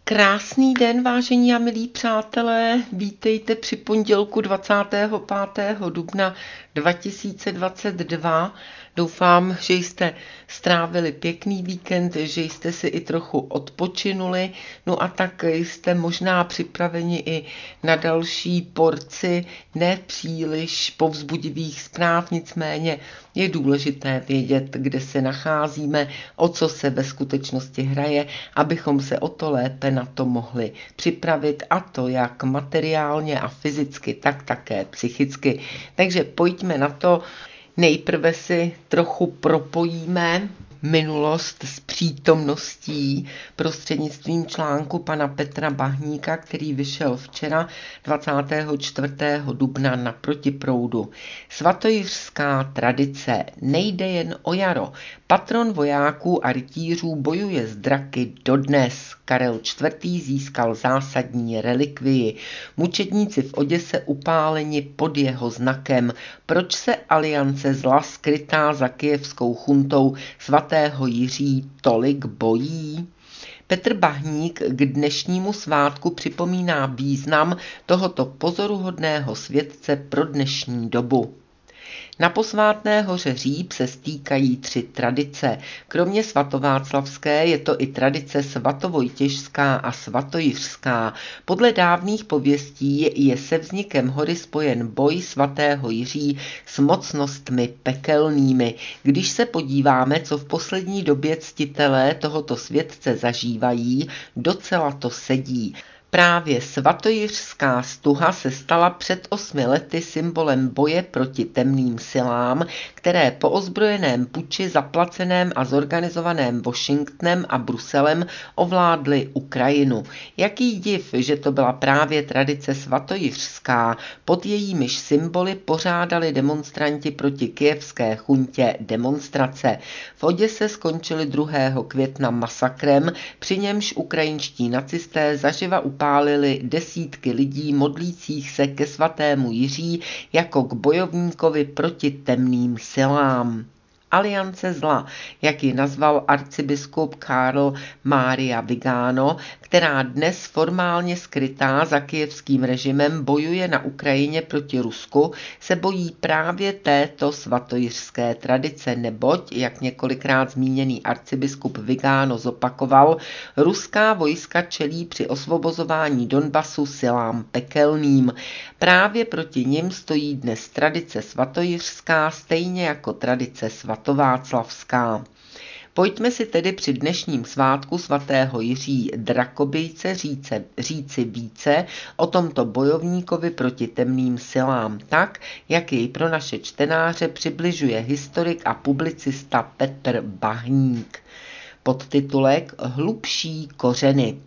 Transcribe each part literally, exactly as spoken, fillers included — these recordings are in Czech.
Krásný den, vážení a milí přátelé, vítejte při pondělku dvacátého pátého dubna dva tisíce dvacet dva. Doufám, že jste strávili pěkný víkend, že jste si i trochu odpočinuli, no a tak jste možná připraveni i na další porci nepříliš povzbudivých zpráv, nicméně je důležité vědět, kde se nacházíme, o co se ve skutečnosti hraje, abychom se o to lépe na to mohli připravit, a to jak materiálně a fyzicky, tak také psychicky. Takže pojďme na to. Nejprve si trochu propojíme minulost s přítomností prostřednictvím článku pana Petra Bahníka, který vyšel včera dvacátého čtvrtého dubna na Protiproudu. Svatojiřská tradice, nejde jen o jaro. Patron vojáků a rytířů bojuje s draky dodnes. Karel čtvrtý. získal zásadní relikvii. Mučedníci v Oděse upáleni pod jeho znakem. Proč se aliance zla skrytá za kyjevskou chuntou svatého Jiří tolik bojí? Petr Bahník k dnešnímu svátku připomíná význam tohoto pozoruhodného světce pro dnešní dobu. Na posvátné hoře Říp se stýkají tři tradice. Kromě svatováclavské je to i tradice svatovojtěžská a svatojiřská. Podle dávných pověstí je se vznikem hory spojen boj svatého Jiří s mocnostmi pekelnými. Když se podíváme, co v poslední době ctitelé tohoto světce zažívají, docela to sedí. Právě svatojiřská stuha se stala před osmi lety symbolem boje proti temným silám, které po ozbrojeném puči zaplaceném a zorganizovaném Washingtonem a Bruselem ovládly Ukrajinu. Jaký div, že to byla právě tradice svatojiřská, pod jejímiž symboly pořádali demonstranti proti kyjevské chuntě demonstrace. V Oděse skončili druhého května masakrem, při němž ukrajinští nacisté zaživa upálili pálili desítky lidí modlících se ke svatému Jiří jako k bojovníkovi proti temným silám. Aliance zla, jak ji nazval arcibiskup Karl Mária Vigano, která dnes formálně skrytá za kyjevským režimem bojuje na Ukrajině proti Rusku, se bojí právě této svatojiřské tradice, neboť, jak několikrát zmíněný arcibiskup Vigano zopakoval, ruská vojska čelí při osvobozování Donbasu silám pekelným. Právě proti nim stojí dnes tradice svatojiřská, stejně jako tradice svatováclavská. Pojďme si tedy při dnešním svátku svatého Jiří Drakobijce říce, říci více o tomto bojovníkovi proti temným silám, tak, jak jej pro naše čtenáře přibližuje historik a publicista Petr Bahník. Podtitulek Hlubší kořeny.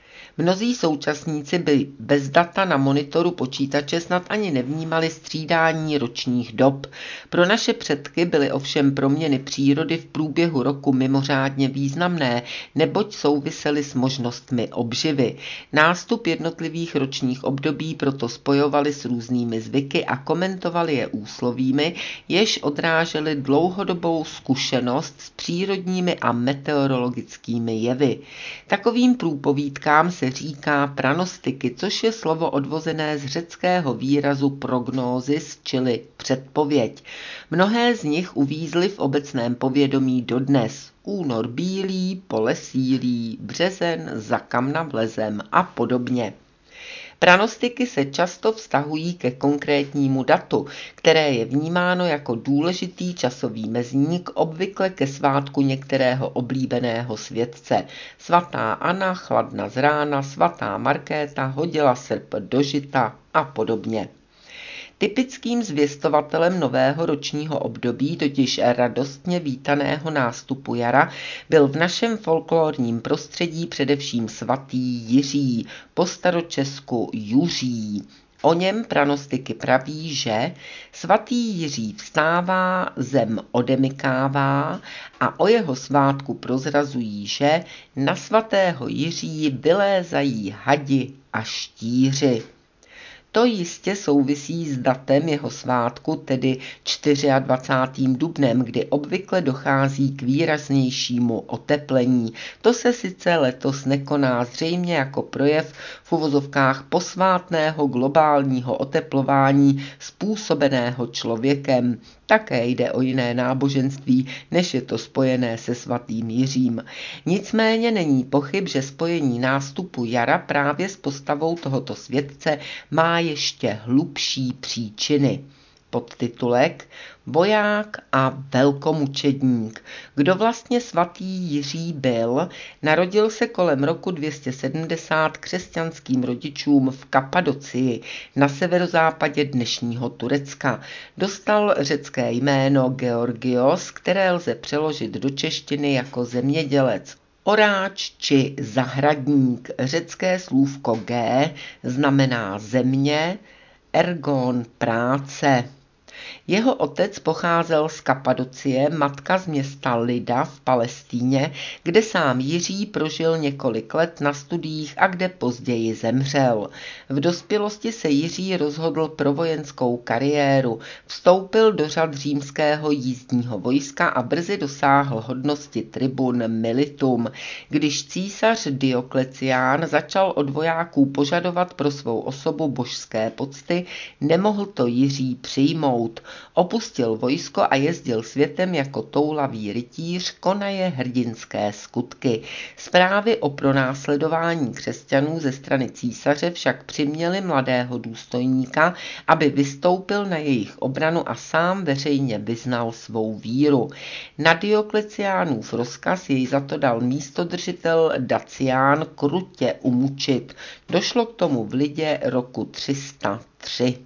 Mnozí současníci by bez data na monitoru počítače snad ani nevnímali střídání ročních dob. Pro naše předky byly ovšem proměny přírody v průběhu roku mimořádně významné, neboť souvisely s možnostmi obživy. Nástup jednotlivých ročních období proto spojovali s různými zvyky a komentovali je úslovími, jež odrážely dlouhodobou zkušenost s přírodními a meteorologickými jevy. Takovým průpovídkám se říká pranostiky, což je slovo odvozené z řeckého výrazu prognózis, čili předpověď. Mnohé z nich uvízly v obecném povědomí dodnes. Únor bílý, pole sílí, březen za kamna vlezem a podobně. Pranostiky se často vztahují ke konkrétnímu datu, které je vnímáno jako důležitý časový mezník, obvykle ke svátku některého oblíbeného světce. Svatá Anna chladna z rána, svatá Markéta hodila srp do žita a podobně. Typickým zvěstovatelem nového ročního období, totiž radostně vítaného nástupu jara, byl v našem folklorním prostředí především svatý Jiří, po staročesku Juří. O něm pranostiky praví, že svatý Jiří vstává, zem odemykává, a o jeho svátku prozrazují, že na svatého Jiří vylézají hadi a štíři. To jistě souvisí s datem jeho svátku, tedy dvacátým čtvrtým dubnem, kdy obvykle dochází k výraznějšímu oteplení. To se sice letos nekoná zřejmě jako projev v uvozovkách posvátného globálního oteplování způsobeného člověkem. Také jde o jiné náboženství, než je to spojené se svatým Jiřím. Nicméně není pochyb, že spojení nástupu jara právě s postavou tohoto světce má ještě hlubší příčiny. Podtitulek Voják a velkomučedník. Kdo vlastně svatý Jiří byl? Narodil se kolem roku dvě stě sedmdesát křesťanským rodičům v Kapadocii na severozápadě dnešního Turecka. Dostal řecké jméno Georgios, které lze přeložit do češtiny jako zemědělec, oráč či zahradník. Řecké slůvko G znamená země, ergon práce. Jeho otec pocházel z Kapadocie, matka z města Lida v Palestíně, kde sám Jiří prožil několik let na studiích a kde později zemřel. V dospělosti se Jiří rozhodl pro vojenskou kariéru, vstoupil do řad římského jízdního vojska a brzy dosáhl hodnosti tribun militum. Když císař Dioklecián začal od vojáků požadovat pro svou osobu božské pocty, nemohl to Jiří přijmout. Opustil vojsko a jezdil světem jako toulavý rytíř, konaje hrdinské skutky. Zprávy o pronásledování křesťanů ze strany císaře však přiměly mladého důstojníka, aby vystoupil na jejich obranu a sám veřejně vyznal svou víru. Na Diokleciánův rozkaz jej za to dal místodržitel Dacián krutě umučit. Došlo k tomu v Lidě roku tři sta tři.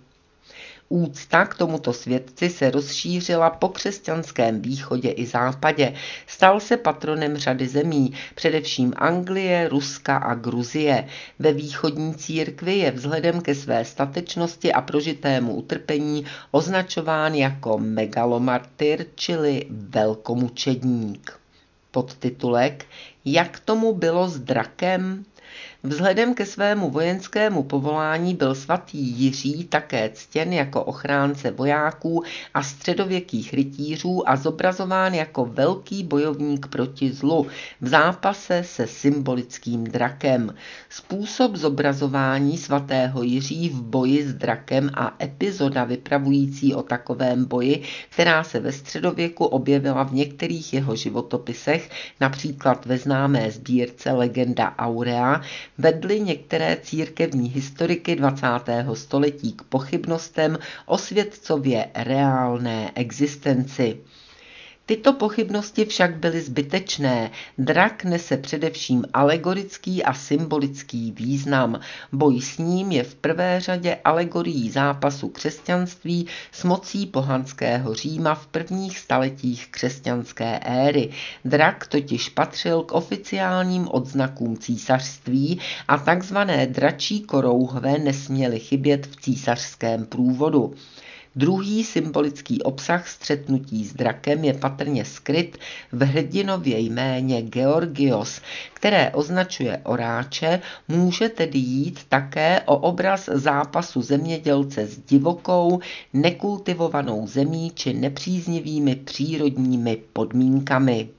Úcta k tomuto světci se rozšířila po křesťanském východě i západě. Stal se patronem řady zemí, především Anglie, Ruska a Gruzie. Ve východní církvi je vzhledem ke své statečnosti a prožitému utrpení označován jako megalomartyr, čili velkomučedník. Podtitulek Jak tomu bylo s drakem? Vzhledem ke svému vojenskému povolání byl svatý Jiří také ctěn jako ochránce vojáků a středověkých rytířů a zobrazován jako velký bojovník proti zlu v zápase se symbolickým drakem. Způsob zobrazování svatého Jiří v boji s drakem a epizoda vypravující o takovém boji, která se ve středověku objevila v některých jeho životopisech, například ve známé sbírce Legenda Aurea, vedly některé církevní historiky dvacátého století k pochybnostem o světcově reálné existenci. Tyto pochybnosti však byly zbytečné. Drak nese především alegorický a symbolický význam. Boj s ním je v prvé řadě alegorií zápasu křesťanství s mocí pohanského Říma v prvních staletích křesťanské éry. Drak totiž patřil k oficiálním odznakům císařství a takzvané dračí korouhve nesměly chybět v císařském průvodu. Druhý symbolický obsah střetnutí s drakem je patrně skryt v hrdinově jméně Georgios, které označuje oráče, může tedy jít také o obraz zápasu zemědělce s divokou, nekultivovanou zemí či nepříznivými přírodními podmínkami.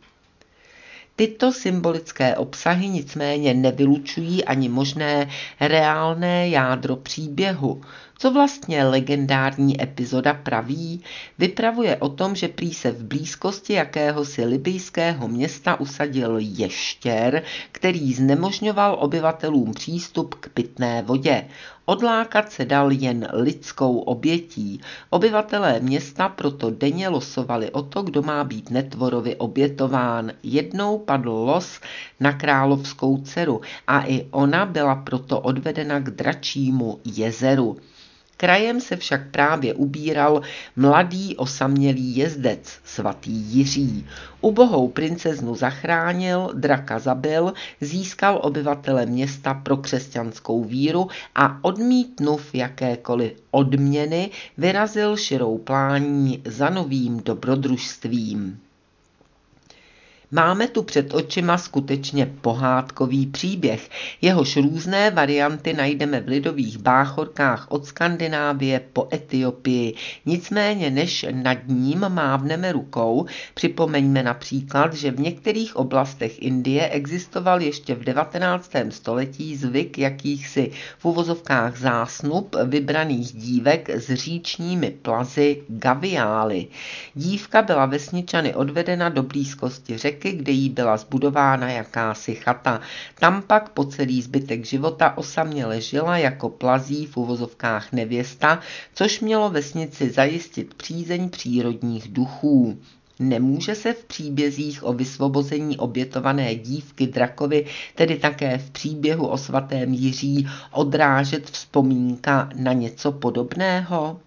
Tyto symbolické obsahy nicméně nevylučují ani možné reálné jádro příběhu. Co vlastně legendární epizoda praví? Vypravuje o tom, že prý se v blízkosti jakéhosi libyjského města usadil ještěr, který znemožňoval obyvatelům přístup k pitné vodě. Odlákat se dal jen lidskou obětí. Obyvatelé města proto denně losovali o to, kdo má být netvorovi obětován. Jednou padl los na královskou dceru a i ona byla proto odvedena k dračímu jezeru. Krajem se však právě ubíral mladý osamělý jezdec, svatý Jiří. Ubohou princeznu zachránil, draka zabil, získal obyvatele města pro křesťanskou víru a odmítnuv jakékoliv odměny, vyrazil širou plání za novým dobrodružstvím. Máme tu před očima skutečně pohádkový příběh. Jehož různé varianty najdeme v lidových báchorkách od Skandinávie po Etiopii. Nicméně než nad ním mávneme rukou, připomeňme například, že v některých oblastech Indie existoval ještě v devatenáctém století zvyk jakýchsi v uvozovkách zásnub vybraných dívek s říčními plazy gaviály. Dívka byla vesničany odvedena do blízkosti řeky, kde jí byla zbudována jakási chata. Tam pak po celý zbytek života osaměle žila jako plazí v uvozovkách nevěsta, což mělo vesnici zajistit přízeň přírodních duchů. Nemůže se v příbězích o vysvobození obětované dívky drakovi, tedy také v příběhu o svatém Jiří, odrážet vzpomínka na něco podobného?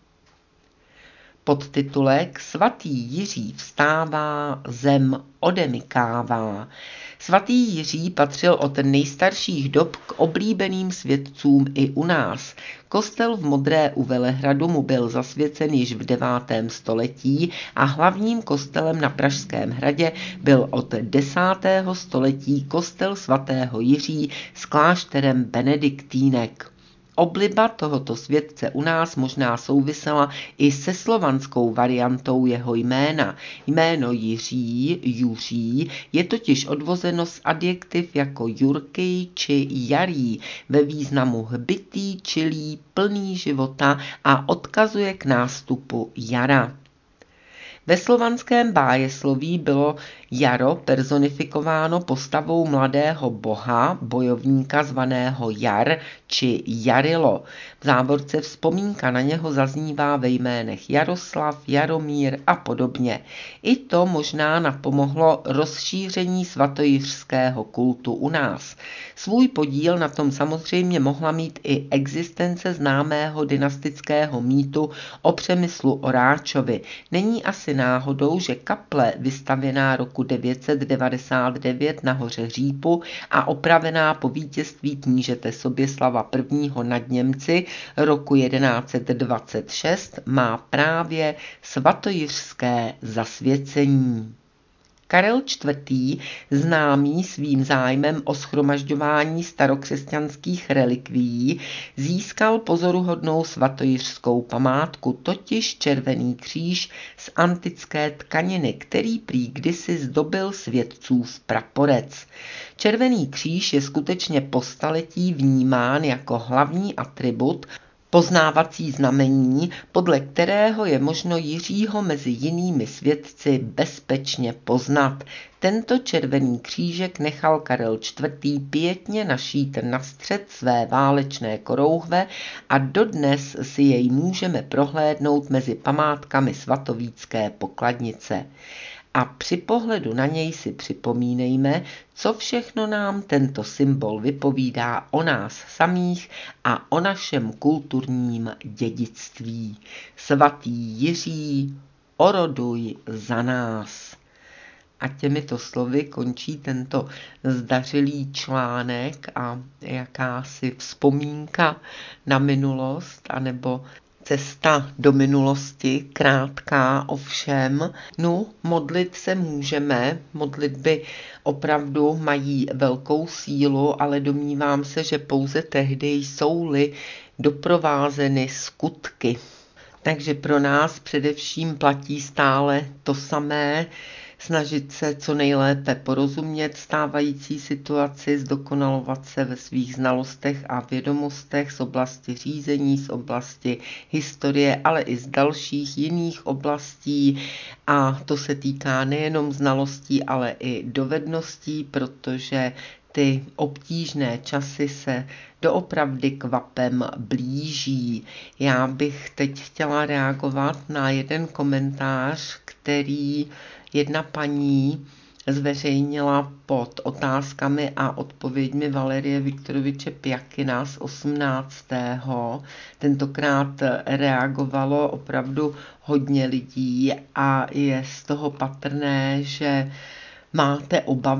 Podtitulek Svatý Jiří vstává, zem odemykává. Svatý Jiří patřil od nejstarších dob k oblíbeným světcům i u nás. Kostel v Modré u Velehradu mu byl zasvěcen již v devátém století a hlavním kostelem na Pražském hradě byl od desátého století kostel svatého Jiří s klášterem benediktínek. Obliba tohoto světce u nás možná souvisela i se slovanskou variantou jeho jména. Jméno Jiří, Juří, je totiž odvozeno z adjektiv jako jurký či jarý ve významu hbitý, čilý, plný života a odkazuje k nástupu jara. Ve slovanském bájesloví bylo jaro personifikováno postavou mladého boha, bojovníka zvaného Jar či Jarilo. V závorce vzpomínka na něho zaznívá ve jménech Jaroslav, Jaromír a podobně. I to možná napomohlo rozšíření svatojiřského kultu u nás. Svůj podíl na tom samozřejmě mohla mít i existence známého dynastického mýtu o Přemyslu Oráčovi. Není asi náhodou, že kaple vystavěná roku devět set devadesát devět na hoře Řípu a opravená po vítězství knížete Soběslava prvního nad Němci roku jedenáct set dvacet šest má právě svatojiřské zasvěcení. Karel čtvrtý, známý svým zájmem o shromažďování starokřesťanských relikvií, získal pozoruhodnou svatojiřskou památku, totiž červený kříž z antické tkaniny, který prý kdysi zdobil světcův praporec. Červený kříž je skutečně po staletí vnímán jako hlavní atribut, poznávací znamení, podle kterého je možno Jiřího mezi jinými svědci bezpečně poznat. Tento červený křížek nechal Karel čtvrtý pietně našít na střed své válečné korouhve a dodnes si jej můžeme prohlédnout mezi památkami svatovícké pokladnice. A při pohledu na něj si připomínejme, co všechno nám tento symbol vypovídá o nás samých a o našem kulturním dědictví. Svatý Jiří, oroduj za nás. A těmito slovy končí tento zdařilý článek a jakási vzpomínka na minulost, anebo cesta do minulosti, krátká ovšem. No, modlit se můžeme, modlitby opravdu mají velkou sílu, ale domnívám se, že pouze tehdy jsou-li doprovázeny skutky. Takže pro nás především platí stále to samé, snažit se co nejlépe porozumět stávající situaci, zdokonalovat se ve svých znalostech a vědomostech z oblasti řízení, z oblasti historie, ale i z dalších jiných oblastí. A to se týká nejenom znalostí, ale i dovedností, protože ty obtížné časy se doopravdy kvapem blíží. Já bych teď chtěla reagovat na jeden komentář, který jedna paní zveřejnila pod otázkami a odpověďmi Valerie Viktoroviče Pjakina z osmnáctého Tentokrát reagovalo opravdu hodně lidí a je z toho patrné, že máte obavy.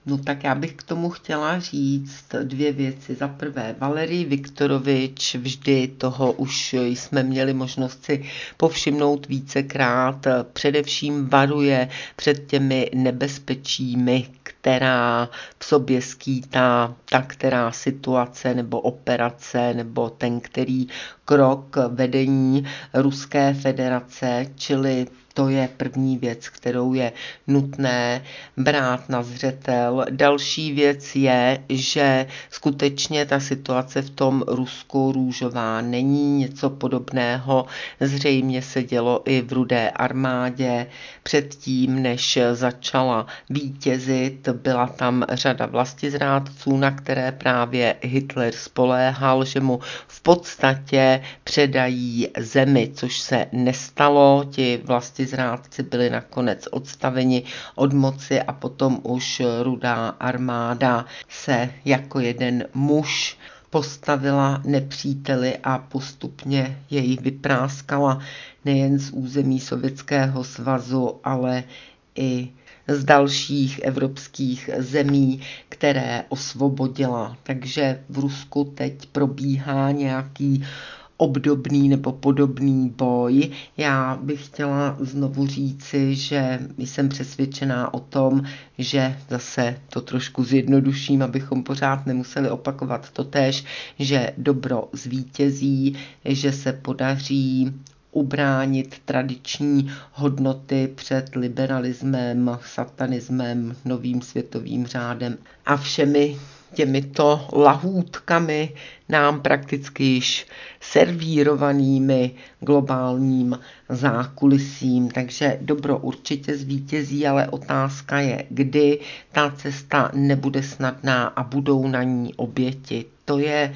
No tak já bych k tomu chtěla říct dvě věci. Za prvé, Valerij Viktorovič, vždy toho už jsme měli možnost si povšimnout vícekrát, především varuje před těmi nebezpečími, která v sobě skýtá ta která situace nebo operace nebo ten který krok vedení Ruské federace, čili to je první věc, kterou je nutné brát na zřetel. Další věc je, že skutečně ta situace v tom Rusku růžová není, něco podobného zřejmě se dělo i v Rudé armádě. Předtím, než začala vítězit, byla tam řada vlastizrádců, na které právě Hitler spoléhal, že mu v podstatě předají zemi, což se nestalo. Ti vlastizrádci byli nakonec odstaveni od moci a potom už Rudá armáda se jako jeden muž postavila nepříteli a postupně jej vypráskala nejen z území Sovětského svazu, ale i z dalších evropských zemí, které osvobodila. Takže v Rusku teď probíhá nějaký obdobný nebo podobný boj. Já bych chtěla znovu říci, že jsem přesvědčená o tom, že zase to trošku zjednoduším, abychom pořád nemuseli opakovat totéž, že dobro zvítězí, že se podaří ubránit tradiční hodnoty před liberalismem, satanismem, novým světovým řádem a všemi těmito lahůdkami nám prakticky již servírovanými globálním zákulisím. Takže dobro určitě zvítězí, ale otázka je, kdy. Ta cesta nebude snadná a budou na ní oběti. To je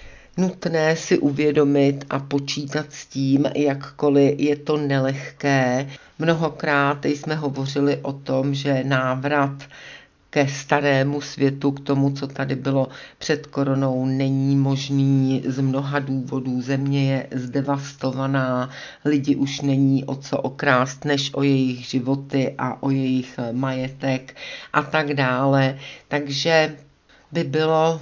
nutné si uvědomit a počítat s tím, jakkoliv je to nelehké. Mnohokrát jsme hovořili o tom, že návrat ke starému světu, k tomu, co tady bylo před koronou, není možný z mnoha důvodů. Země je zdevastovaná, lidi už není o co okrást, než o jejich životy a o jejich majetek a tak dále. Takže by bylo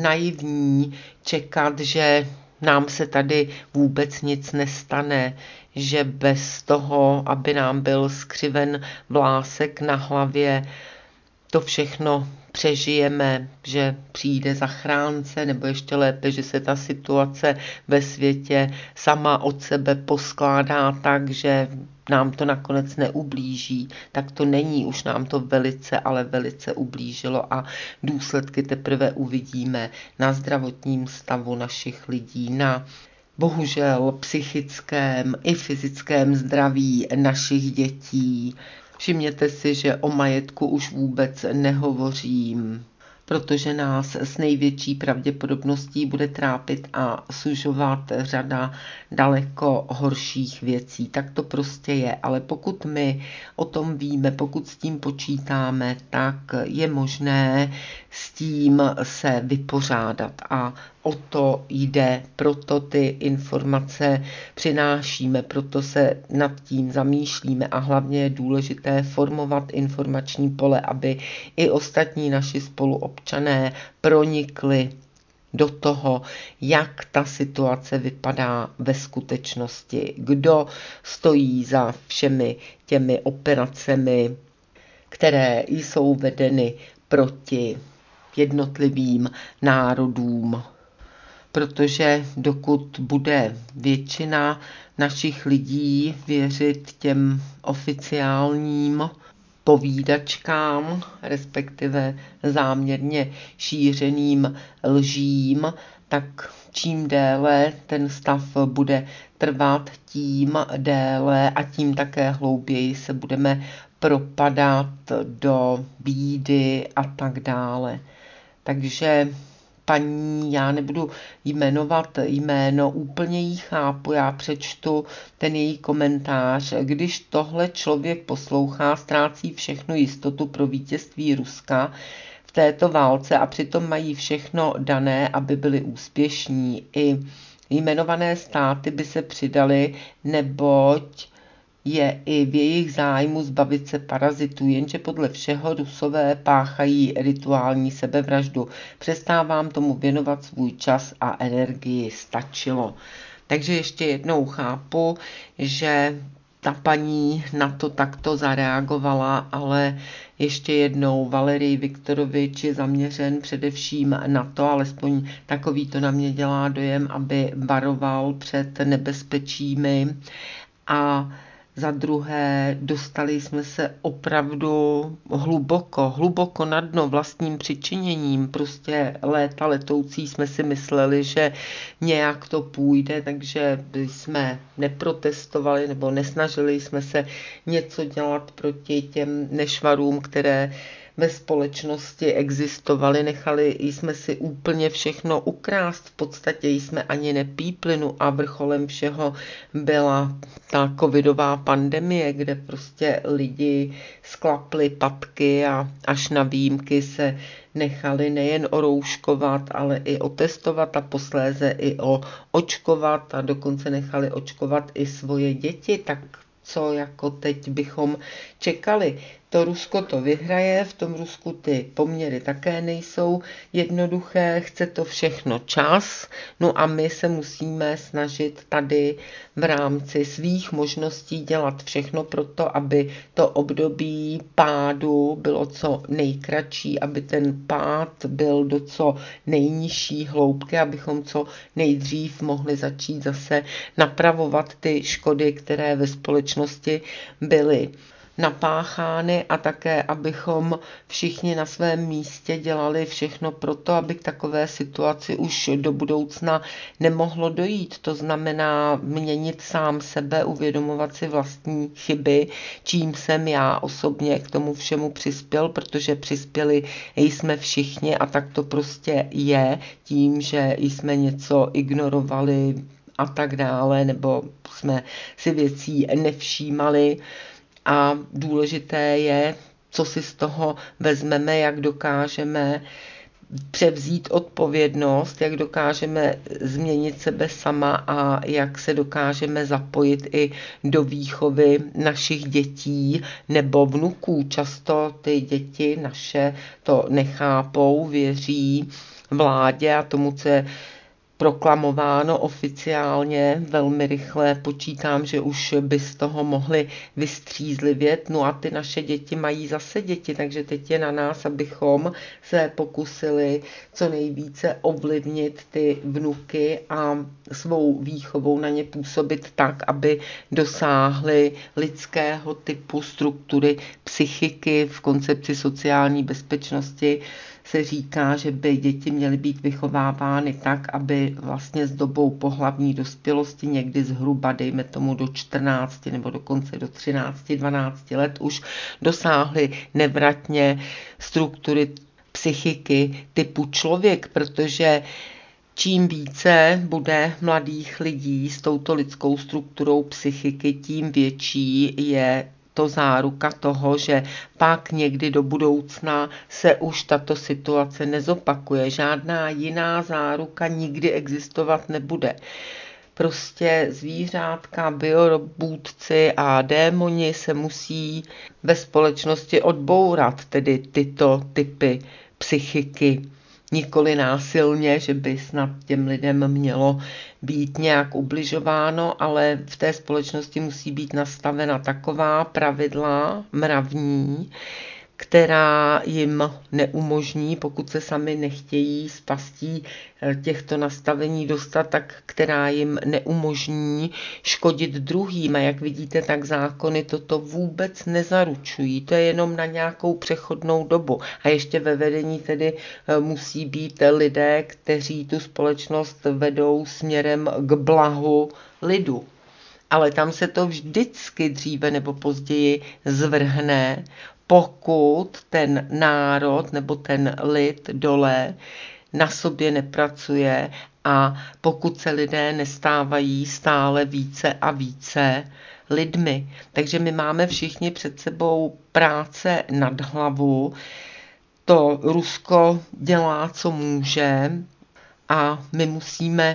naivní čekat, že nám se tady vůbec nic nestane, že bez toho, aby nám byl skřiven vlásek na hlavě, to všechno přežijeme, že přijde zachránce, nebo ještě lépe, že se ta situace ve světě sama od sebe poskládá tak, že nám to nakonec neublíží, tak to není, už nám to velice, ale velice ublížilo a důsledky teprve uvidíme na zdravotním stavu našich lidí, na bohužel psychickém i fyzickém zdraví našich dětí. Všimněte si, že o majetku už vůbec nehovořím, protože nás s největší pravděpodobností bude trápit a sužovat řada daleko horších věcí. Tak to prostě je, ale pokud my o tom víme, pokud s tím počítáme, tak je možné s tím se vypořádat a o to jde, proto ty informace přinášíme, proto se nad tím zamýšlíme a hlavně je důležité formovat informační pole, aby i ostatní naši spoluobčané pronikli do toho, jak ta situace vypadá ve skutečnosti, kdo stojí za všemi těmi operacemi, které jsou vedeny proti jednotlivým národům. Protože dokud bude většina našich lidí věřit těm oficiálním povídačkám, respektive záměrně šířeným lžím, tak čím déle ten stav bude trvat, tím déle a tím také hlouběji se budeme propadat do bídy a tak dále. Takže paní, já nebudu jmenovat jméno, úplně jí chápu, já přečtu ten její komentář. Když tohle člověk poslouchá, ztrácí všechnu jistotu pro vítězství Ruska v této válce a přitom mají všechno dané, aby byli úspěšní. I jmenované státy by se přidaly, neboť je i v jejich zájmu zbavit se parazitů, jenže podle všeho Rusové páchají rituální sebevraždu. Přestávám tomu věnovat svůj čas a energii, stačilo. Takže ještě jednou chápu, že ta paní na to takto zareagovala, ale ještě jednou Valerij Viktorovič je zaměřen především na to, alespoň takový to na mě dělá dojem, aby varoval před nebezpečími. A za druhé, dostali jsme se opravdu hluboko, hluboko na dno vlastním přičiněním. Prostě léta letoucí jsme si mysleli, že nějak to půjde, takže jsme neprotestovali nebo nesnažili jsme se něco dělat proti těm nešvarům, které ve společnosti existovaly. Nechali jsme si úplně všechno ukrást, v podstatě jsme ani nepípli, no a vrcholem všeho byla ta covidová pandemie, kde prostě lidi sklapli patky a až na výjimky se nechali nejen orouškovat, ale i otestovat a posléze i očkovat a dokonce nechali očkovat i svoje děti, tak co jako teď bychom čekali. To Rusko to vyhraje, v tom Rusku ty poměry také nejsou jednoduché, chce to všechno čas, no a my se musíme snažit tady v rámci svých možností dělat všechno pro to, aby to období pádu bylo co nejkratší, aby ten pád byl do co nejnižší hloubky, abychom co nejdřív mohli začít zase napravovat ty škody, které ve společnosti byly napáchány a také, abychom všichni na svém místě dělali všechno pro to, aby k takové situaci už do budoucna nemohlo dojít. To znamená měnit sám sebe, uvědomovat si vlastní chyby, čím jsem já osobně k tomu všemu přispěl, protože přispěli jsme všichni a tak to prostě je, tím, že jsme něco ignorovali a tak dále, nebo jsme si věcí nevšímali. A důležité je, co si z toho vezmeme, jak dokážeme převzít odpovědnost, jak dokážeme změnit sebe sama a jak se dokážeme zapojit i do výchovy našich dětí nebo vnuků. Často ty děti naše to nechápou, věří vládě a tomu, co je proklamováno oficiálně, velmi rychle počítám, že už by z toho mohli vystřízlivět. No a ty naše děti mají zase děti, takže teď je na nás, abychom se pokusili co nejvíce ovlivnit ty vnuky a svou výchovou na ně působit tak, aby dosáhly lidského typu struktury psychiky. V koncepci sociální bezpečnosti se říká, že by děti měly být vychovávány tak, aby vlastně s dobou pohlavní dospělosti někdy zhruba, dejme tomu do čtrnácti nebo dokonce do třinácti dvanácti let už dosáhly nevratně struktury psychiky typu člověk, protože čím více bude mladých lidí s touto lidskou strukturou psychiky, tím větší je to záruka toho, že pak někdy do budoucna se už tato situace nezopakuje. Žádná jiná záruka nikdy existovat nebude. Prostě zvířátka, biorobůtci a démoni se musí ve společnosti odbourat, tedy tyto typy psychiky. Nikoli násilně, že by snad těm lidem mělo být nějak ubližováno, ale v té společnosti musí být nastavena taková pravidla mravní, která jim neumožní, pokud se sami nechtějí z pastí těchto nastavení dostat, tak která jim neumožní škodit druhým. A jak vidíte, tak zákony toto vůbec nezaručují. To je jenom na nějakou přechodnou dobu. A ještě ve vedení tedy musí být lidé, kteří tu společnost vedou směrem k blahu lidu. Ale tam se to vždycky dříve nebo později zvrhne, pokud ten národ nebo ten lid dole na sobě nepracuje a pokud se lidé nestávají stále více a více lidmi. Takže my máme všichni před sebou práce nad hlavu. To Rusko dělá, co může, a my musíme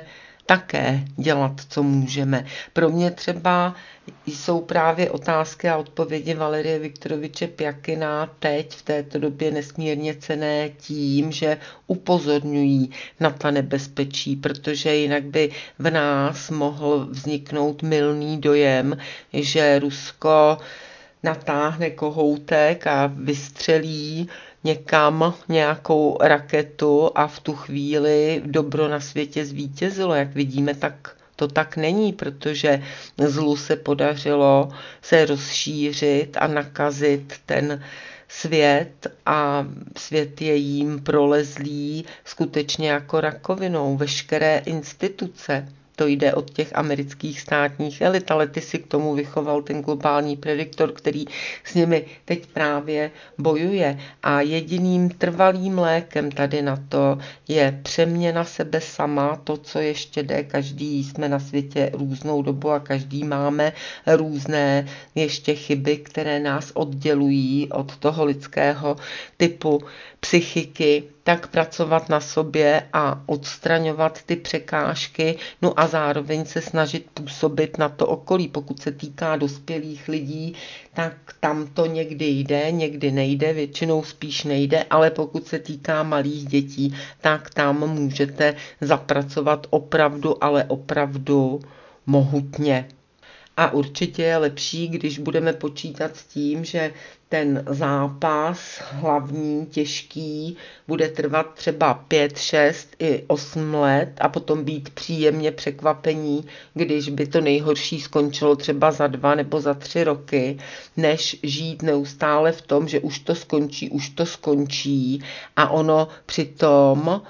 také dělat, co můžeme. Pro mě třeba jsou právě otázky a odpovědi Valerie Viktoroviče Pjakina teď v této době nesmírně cenné tím, že upozorňují na ta nebezpečí, protože jinak by v nás mohl vzniknout mylný dojem, že Rusko natáhne kohoutek a vystřelí někam nějakou raketu a v tu chvíli dobro na světě zvítězilo. Jak vidíme, tak to tak není, protože zlu se podařilo se rozšířit a nakazit ten svět a svět je jím prolezlý skutečně jako rakovinou. Veškeré instituce, to jde od těch amerických státních elit, ale ty si k tomu vychoval ten globální prediktor, který s nimi teď právě bojuje. A jediným trvalým lékem tady na to je přeměna sebe sama, to, co ještě jde. Každý jsme na světě různou dobu a každý máme různé ještě chyby, které nás oddělují od toho lidského typu psychiky, tak pracovat na sobě a odstraňovat ty překážky, no a zároveň se snažit působit na to okolí. Pokud se týká dospělých lidí, tak tam to někdy jde, někdy nejde, většinou spíš nejde, ale pokud se týká malých dětí, tak tam můžete zapracovat opravdu, ale opravdu mohutně. A určitě je lepší, když budeme počítat s tím, že ten zápas hlavní, těžký, bude trvat třeba pět, šest i osm let a potom být příjemně překvapení, když by to nejhorší skončilo třeba za dva nebo za tři roky, než žít neustále v tom, že už to skončí, už to skončí a ono přitom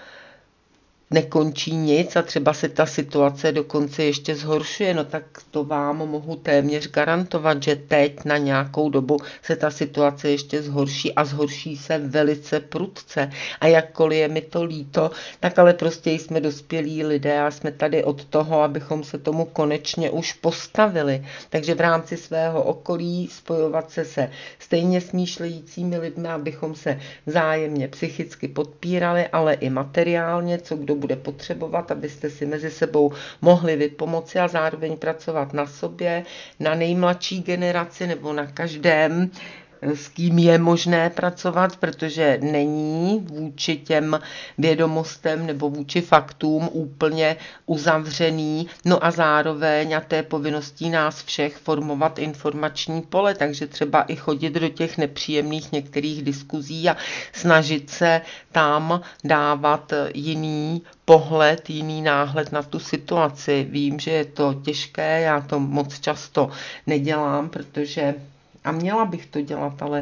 nekončí nic a třeba se ta situace dokonce ještě zhoršuje, no tak to vám mohu téměř garantovat, že teď na nějakou dobu se ta situace ještě zhorší a zhorší se velice prudce. A jakkoliv je mi to líto, tak ale prostě jsme dospělí lidé a jsme tady od toho, abychom se tomu konečně už postavili. Takže v rámci svého okolí spojovat se se stejně smýšlejícími lidmi, abychom se vzájemně psychicky podpírali, ale i materiálně, co kdo bude potřebovat, abyste si mezi sebou mohli vypomoci a zároveň pracovat na sobě, na nejmladší generaci nebo na každém, s kým je možné pracovat, protože není vůči těm vědomostem nebo vůči faktům úplně uzavřený, no a zároveň a to je povinností nás všech formovat informační pole, takže třeba i chodit do těch nepříjemných některých diskuzí a snažit se tam dávat jiný pohled, jiný náhled na tu situaci. Vím, že je to těžké, já to moc často nedělám, protože a měla bych to dělat, ale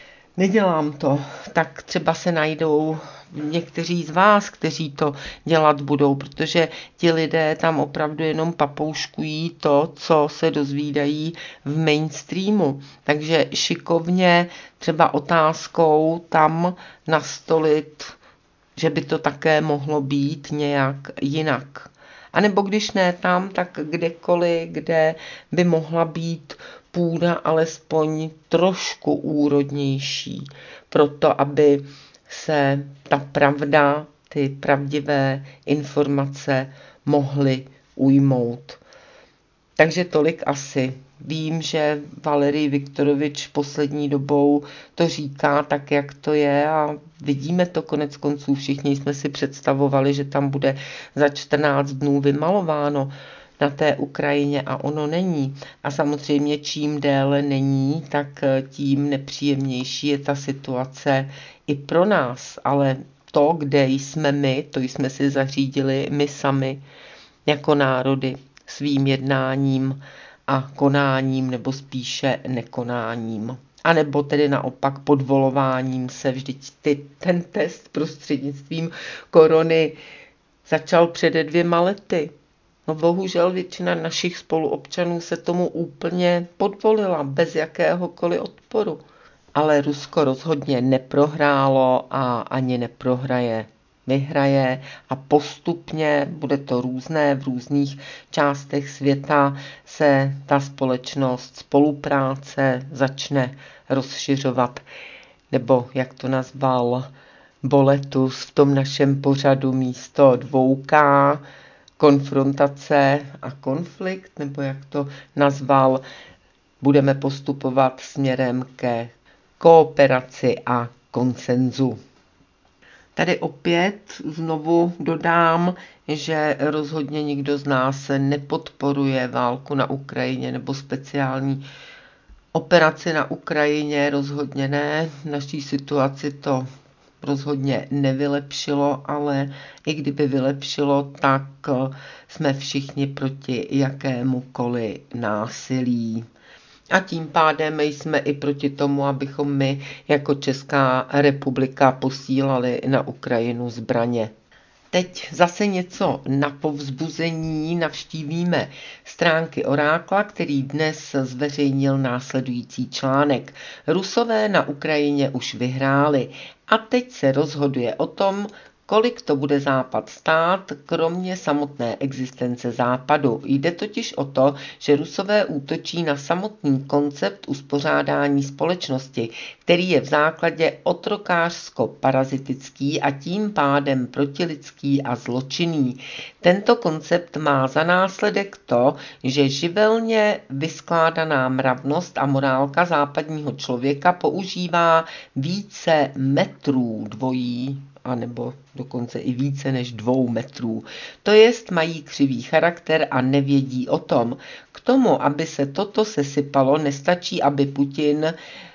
nedělám to, tak třeba se najdou někteří z vás, kteří to dělat budou, protože ti lidé tam opravdu jenom papouškují to, co se dozvídají v mainstreamu. Takže šikovně třeba otázkou tam nastolit, že by to také mohlo být nějak jinak. A nebo když ne tam, tak kdekoliv, kde by mohla být půda alespoň trošku úrodnější, proto aby se ta pravda, ty pravdivé informace mohly ujmout. Takže tolik asi. Vím, že Valerij Viktorovič poslední dobou to říká tak, jak to je a vidíme to konec konců. Všichni jsme si představovali, že tam bude za čtrnáct dnů vymalováno na té Ukrajině a ono není. A samozřejmě čím déle není, tak tím nepříjemnější je ta situace i pro nás. Ale to, kde jsme my, to jsme si zařídili my sami jako národy svým jednáním a konáním, nebo spíše nekonáním. A nebo tedy naopak podvolováním se. Vždyť ty, ten test prostřednictvím korony začal před dvěma lety. No bohužel většina našich spoluobčanů se tomu úplně podvolila, bez jakéhokoliv odporu. Ale Rusko rozhodně neprohrálo a ani neprohraje. Vyhraje a postupně, bude to různé, v různých částech světa se ta společnost spolupráce začne rozšiřovat. Nebo jak to nazval Boletus v tom našem pořadu místo dvouká, konfrontace a konflikt, nebo jak to nazval, budeme postupovat směrem ke kooperaci a konsenzu. Tady opět znovu dodám, že rozhodně nikdo z nás nepodporuje válku na Ukrajině nebo speciální operaci na Ukrajině, rozhodně ne. Naší situaci to rozhodně nevylepšilo, ale i kdyby vylepšilo, tak jsme všichni proti jakémukoliv násilí. A tím pádem jsme i proti tomu, abychom my jako Česká republika posílali na Ukrajinu zbraně. Teď zase něco na povzbuzení, navštívíme stránky Orákla, který dnes zveřejnil následující článek. Rusové na Ukrajině už vyhráli a teď se rozhoduje o tom, kolik to bude Západ stát, kromě samotné existence Západu. Jde totiž o to, že Rusové útočí na samotný koncept uspořádání společnosti, který je v základě otrokářsko-parazitický a tím pádem protilidský a zločinný. Tento koncept má za následek to, že živelně vyskládaná mravnost a morálka západního člověka používá více metrů dvojí, anebo dokonce i více než dvou metrů. To jest mají křivý charakter a nevědí o tom. K tomu, aby se toto sesypalo, nestačí, aby Putin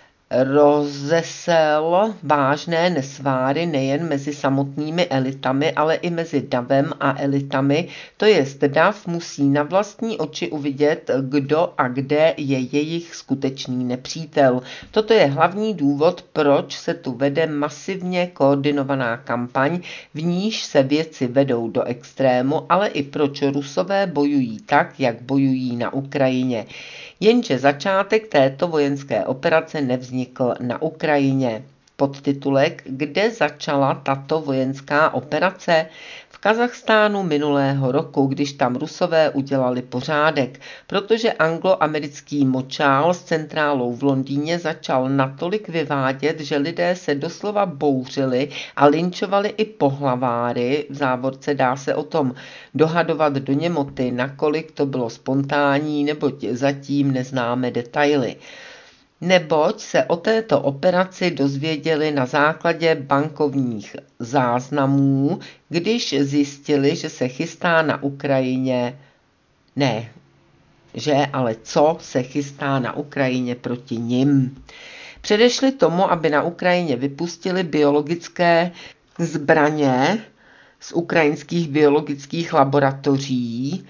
rozesel vážné nesváry nejen mezi samotnými elitami, ale i mezi davem a elitami. To jest, dav musí na vlastní oči uvidět, kdo a kde je jejich skutečný nepřítel. Toto je hlavní důvod, proč se tu vede masivně koordinovaná kampaň, v níž se věci vedou do extrému, ale i proč Rusové bojují tak, jak bojují na Ukrajině. Jenže začátek této vojenské operace nevznikl na Ukrajině. Podtitulek: Kde začala tato vojenská operace? V Kazachstánu minulého roku, když tam Rusové udělali pořádek, protože angloamerický močál s centrálou v Londýně začal natolik vyvádět, že lidé se doslova bouřili a linčovali i pohlaváry, v závorce dá se o tom dohadovat do němoty, nakolik to bylo spontánní, neboť zatím neznáme detaily. Neboť se o této operaci dozvěděli na základě bankovních záznamů, když zjistili, že se chystá na Ukrajině, ne, že, ale co se chystá na Ukrajině proti nim. Předešli tomu, aby na Ukrajině vypustili biologické zbraně z ukrajinských biologických laboratoří,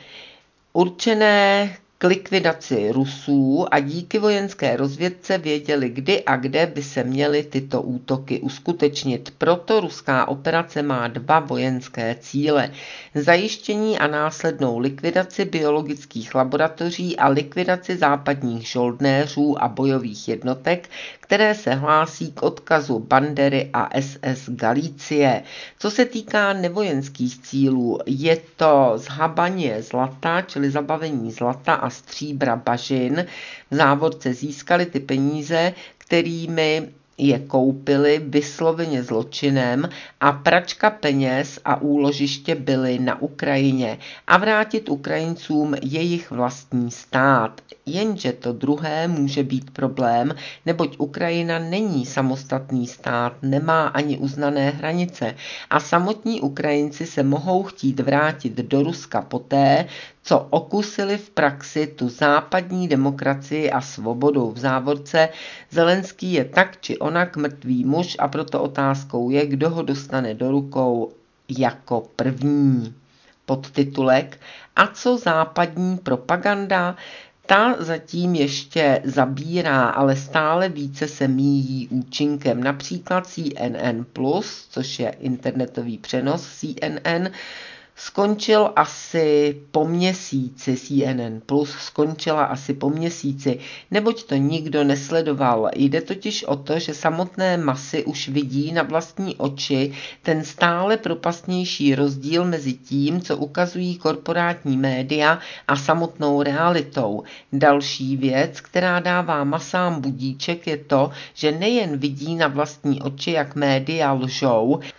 určené k likvidaci Rusů, a díky vojenské rozvědce věděli, kdy a kde by se měly tyto útoky uskutečnit. Proto ruská operace má dva vojenské cíle: zajištění a následnou likvidaci biologických laboratoří a likvidaci západních žoldnéřů a bojových jednotek, které se hlásí k odkazu Bandery a S S Galicie. Co se týká nevojenských cílů, je to zhabaní zlata, čili zabavení zlata a stříbra bažin. V závorce získali ty peníze, kterými je koupili vysloveně zločinem, a pračka peněz a úložiště byly na Ukrajině, a vrátit Ukrajincům jejich vlastní stát. Jenže to druhé může být problém, neboť Ukrajina není samostatný stát, nemá ani uznané hranice a samotní Ukrajinci se mohou chtít vrátit do Ruska poté, co okusili v praxi tu západní demokracii a svobodu. V závorce Zelenský je tak či onak mrtvý muž a proto otázkou je, kdo ho dostane do rukou jako první. Podtitulek: A co západní propaganda? Ta zatím ještě zabírá, ale stále více se míjí účinkem. Například C N N plus, což je internetový přenos C N N, skončil asi po měsíci, C N N plus skončila asi po měsíci, neboť to nikdo nesledoval. Jde totiž o to, že samotné masy už vidí na vlastní oči ten stále propastnější rozdíl mezi tím, co ukazují korporátní média, a samotnou realitou. Další věc, která dává masám budíček, je to, že nejen vidí na vlastní oči, jak média lžou,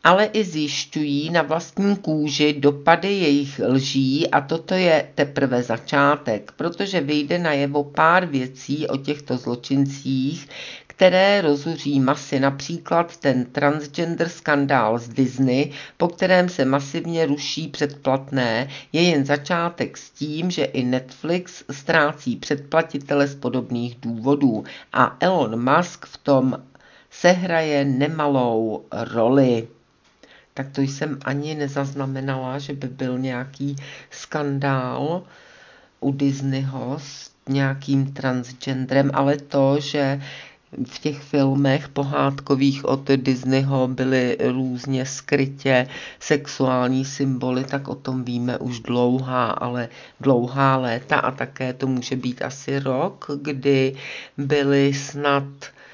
ale i zjišťují na vlastní kůži dopady jejich lží a toto je teprve začátek, protože vyjde najevo pár věcí o těchto zločincích, které rozuří masy, například ten transgender skandál z Disney, po kterém se masivně ruší předplatné, je jen začátek s tím, že i Netflix ztrácí předplatitele z podobných důvodů a Elon Musk v tom sehraje nemalou roli. Tak to jsem ani nezaznamenala, že by byl nějaký skandál u Disneyho s nějakým transgenderem, ale to, že v těch filmech pohádkových od Disneyho byly různě skrytě sexuální symboly, tak o tom víme už dlouhá, ale dlouhá léta a také to může být asi rok, kdy byly snad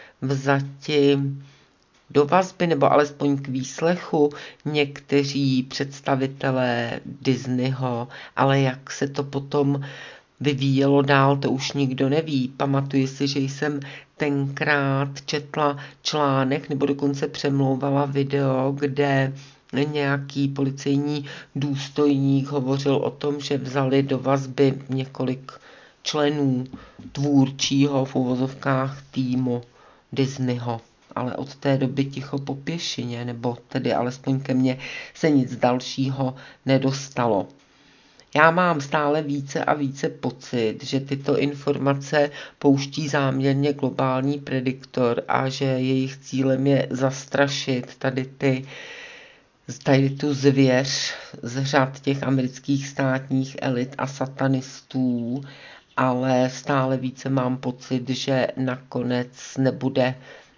vzati do vazby nebo alespoň k výslechu někteří představitelé Disneyho, ale jak se to potom vyvíjelo dál, to už nikdo neví. Pamatuji si, že jsem tenkrát četla článek nebo dokonce přemlouvala video, kde nějaký policejní důstojník hovořil o tom, že vzali do vazby několik členů tvůrčího v uvozovkách týmu Disneyho. Ale od té doby ticho po pěšině, nebo tedy alespoň ke mně se nic dalšího nedostalo. Já mám stále více a více pocit, že tyto informace pouští záměrně globální prediktor a že jejich cílem je zastrašit tady ty tady tu zvěř z řad těch amerických státních elit a satanistů, ale stále více mám pocit, že nakonec nebude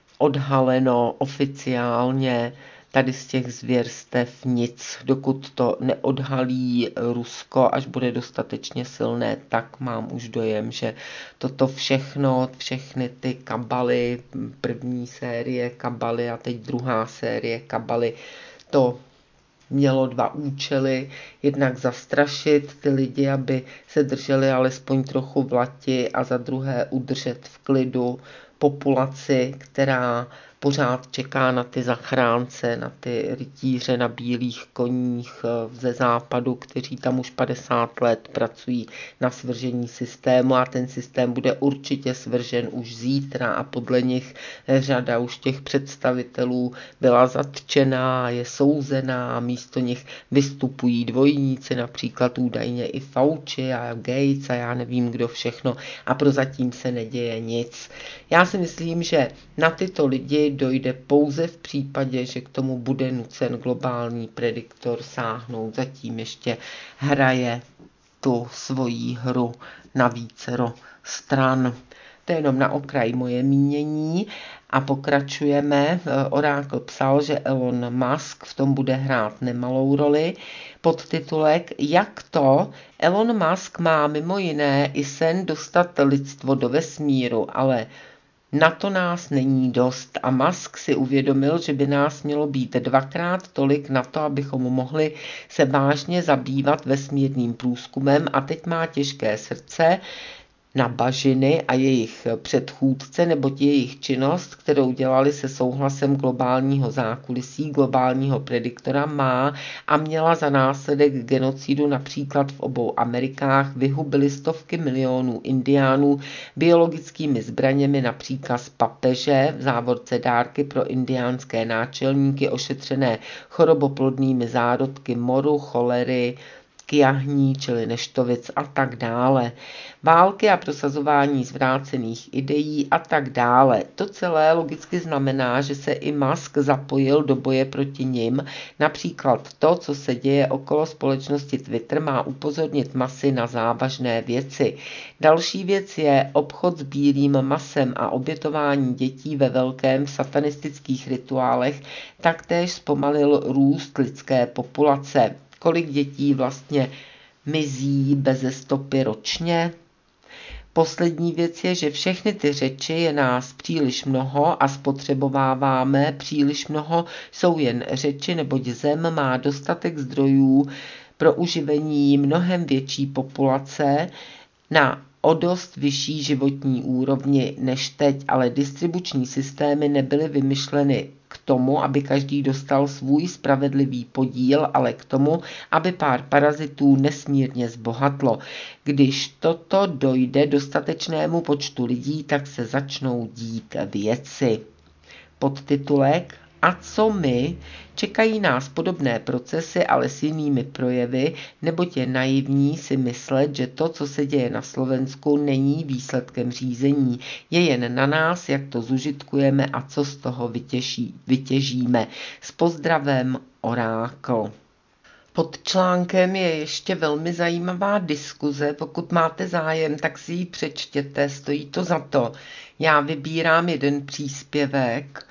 odhaleno oficiálně tady z těch zvěrstev nic. Dokud to neodhalí Rusko, až bude dostatečně silné, tak mám už dojem, že toto všechno, všechny ty kabaly, první série kabaly a teď druhá série kabaly, to mělo dva účely, jednak zastrašit ty lidi, aby se drželi alespoň trochu v lati a za druhé udržet v klidu populaci, která pořád čeká na ty zachránce, na ty rytíře na bílých koních ze západu, kteří tam už padesát let pracují na svržení systému a ten systém bude určitě svržen už zítra a podle nich řada už těch představitelů byla zatčená, je souzená a místo nich vystupují dvojníci, například údajně i Fauci a Gates a já nevím kdo všechno a prozatím se neděje nic. Já si myslím, že na tyto lidi dojde pouze v případě, že k tomu bude nucen globální prediktor sáhnout. Zatím ještě hraje tu svoji hru na vícero stran. To je jenom na okraj moje mínění a pokračujeme. Orákl psal, že Elon Musk v tom bude hrát nemalou roli. Podtitulek Jak to? Elon Musk má mimo jiné i sen dostat lidstvo do vesmíru, ale na to nás není dost a Musk si uvědomil, že by nás mělo být dvakrát tolik na to, abychom mohli se vážně zabývat vesmírným průzkumem a teď má těžké srdce na bažiny a jejich předchůdce, neboť jejich činnost, kterou dělali se souhlasem globálního zákulisí, globálního prediktora, má a měla za následek genocidu například v obou Amerikách, vyhubily stovky milionů indiánů biologickými zbraněmi na příkaz papeže, v závorce dárky pro indiánské náčelníky ošetřené choroboplodnými zárodky moru, cholery, kjahní, čili neštovic a tak dále. Války a prosazování zvrácených ideí a tak dále. To celé logicky znamená, že se i Musk zapojil do boje proti nim. Například to, co se děje okolo společnosti Twitter, má upozornit masy na závažné věci. Další věc je obchod s bílým masem a obětování dětí ve velkém v satanistických rituálech taktéž zpomalil růst lidské populace. Kolik dětí vlastně mizí beze stopy ročně? Poslední věc je, že všechny ty řeči je nás příliš mnoho a spotřebováváme příliš mnoho, jsou jen řeči, neboť Zem má dostatek zdrojů pro uživení mnohem větší populace na o dost vyšší životní úrovni než teď, ale distribuční systémy nebyly vymyšleny k tomu, aby každý dostal svůj spravedlivý podíl, ale k tomu, aby pár parazitů nesmírně zbohatlo. Když toto dojde dostatečnému počtu lidí, tak se začnou dít věci. Podtitulek A co my? Čekají nás podobné procesy, ale s jinými projevy, neboť je naivní si myslet, že to, co se děje na Slovensku, není výsledkem řízení. Je jen na nás, jak to zužitkujeme a co z toho vytěží, vytěžíme. S pozdravem Orákl. Pod článkem je ještě velmi zajímavá diskuze, pokud máte zájem, tak si ji přečtěte, stojí to za to. Já vybírám jeden příspěvek,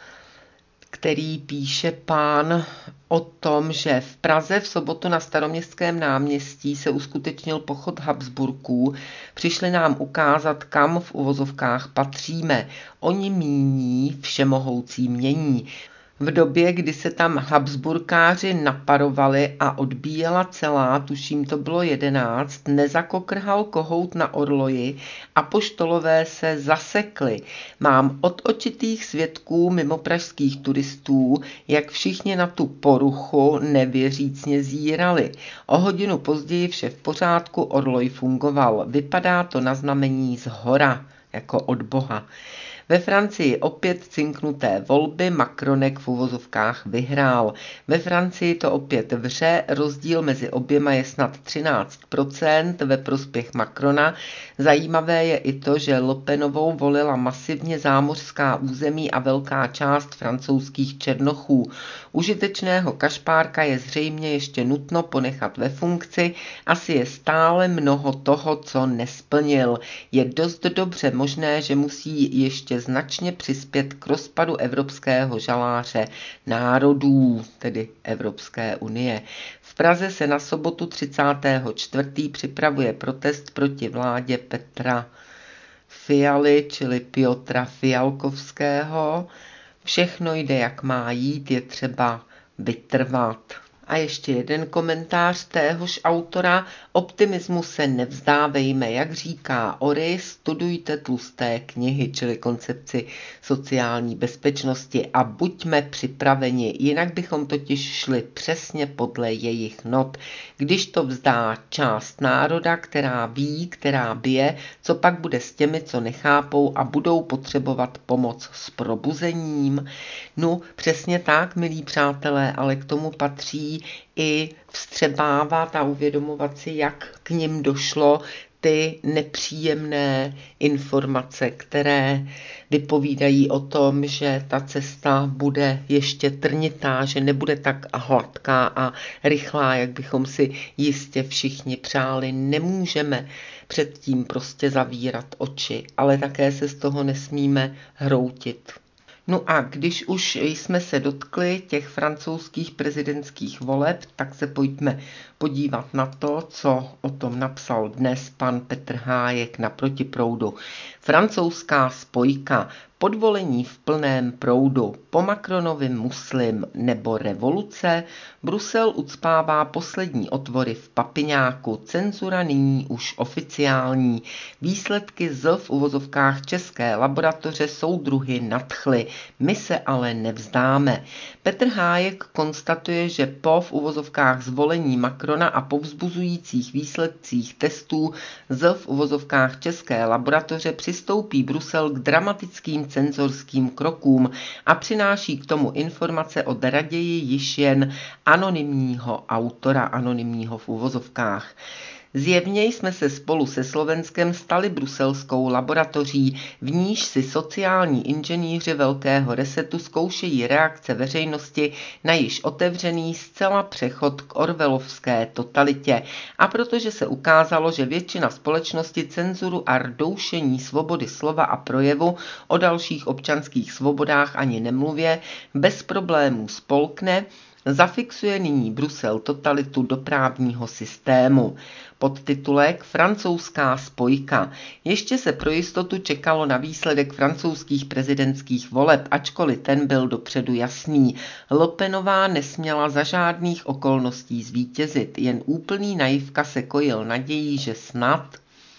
který píše pán o tom, že v Praze v sobotu na Staroměstském náměstí se uskutečnil pochod Habsburků. Přišli nám ukázat, kam v uvozovkách patříme. Oni míní všemohoucí mění. V době, kdy se tam Habsburkáři naparovali a odbíjela celá, tuším to bylo jedenáct, nezakokrhal kohout na orloji, apoštolové se zasekli. Mám od očitých svědků mimopražských turistů, jak všichni na tu poruchu nevěřícně zírali. O hodinu později vše v pořádku, orloj fungoval. Vypadá to na znamení z hora, jako od Boha. Ve Francii opět cinknuté volby, Macronek v uvozovkách vyhrál. Ve Francii to opět vře, rozdíl mezi oběma je snad třináct procent ve prospěch Macrona. Zajímavé je i to, že Le Penovou volila masivně zámořská území a velká část francouzských černochů. Užitečného kašpárka je zřejmě ještě nutno ponechat ve funkci, asi je stále mnoho toho, co nesplnil. Je dost dobře možné, že musí ještě značně přispět k rozpadu evropského žaláře národů, tedy Evropské unie. V Praze se na sobotu třicátého čtvrtého připravuje protest proti vládě Petra Fialy, čili Piotra Fialkovského. Všechno jde, jak má jít, je třeba vytrvat. A ještě jeden komentář téhož autora. Optimismu se nevzdávejme, jak říká Ory, studujte tlusté knihy, čili koncepci sociální bezpečnosti a buďme připraveni, jinak bychom totiž šli přesně podle jejich not. Když to vzdá část národa, která ví, která bije, co pak bude s těmi, co nechápou a budou potřebovat pomoc s probuzením? No, přesně tak, milí přátelé, ale k tomu patří i vstřebávat a uvědomovat si, jak k nim došlo ty nepříjemné informace, které vypovídají o tom, že ta cesta bude ještě trnitá, že nebude tak hladká a rychlá, jak bychom si jistě všichni přáli. Nemůžeme předtím prostě zavírat oči, ale také se z toho nesmíme hroutit. No a když už jsme se dotkli těch francouzských prezidentských voleb, tak se pojďme podívat na to, co o tom napsal dnes pan Petr Hájek na Protiproudu. Francouzská spojka, podvolení v plném proudu, po Macronovi muslim nebo revoluce, Brusel ucpává poslední otvory v papiňáku, cenzura nyní už oficiální. Výsledky z v uvozovkách české laboratoře soudruhy nadchly, my se ale nevzdáme. Petr Hájek konstatuje, že po v uvozovkách zvolení Macrona a povzbuzujících výsledcích testů z v uvozovkách české laboratoře přistoupí Brusel k dramatickým cenzorským krokům a přináší k tomu informace od raději již jen anonymního autora, anonymního v uvozovkách. Zjevně jsme se spolu se Slovenskem stali bruselskou laboratoří, v níž si sociální inženýři velkého resetu zkoušejí reakce veřejnosti na již otevřený zcela přechod k orwellovské totalitě. A protože se ukázalo, že většina společnosti cenzuru a rdoušení svobody slova a projevu, o dalších občanských svobodách ani nemluvě, bez problémů spolkne, zafixuje nyní Brusel totalitu do právního systému. Podtitulek Francouzská spojka. Ještě se pro jistotu čekalo na výsledek francouzských prezidentských voleb, ačkoliv ten byl dopředu jasný. Le Penová nesměla za žádných okolností zvítězit, jen úplný naivka se kojil nadějí, že snad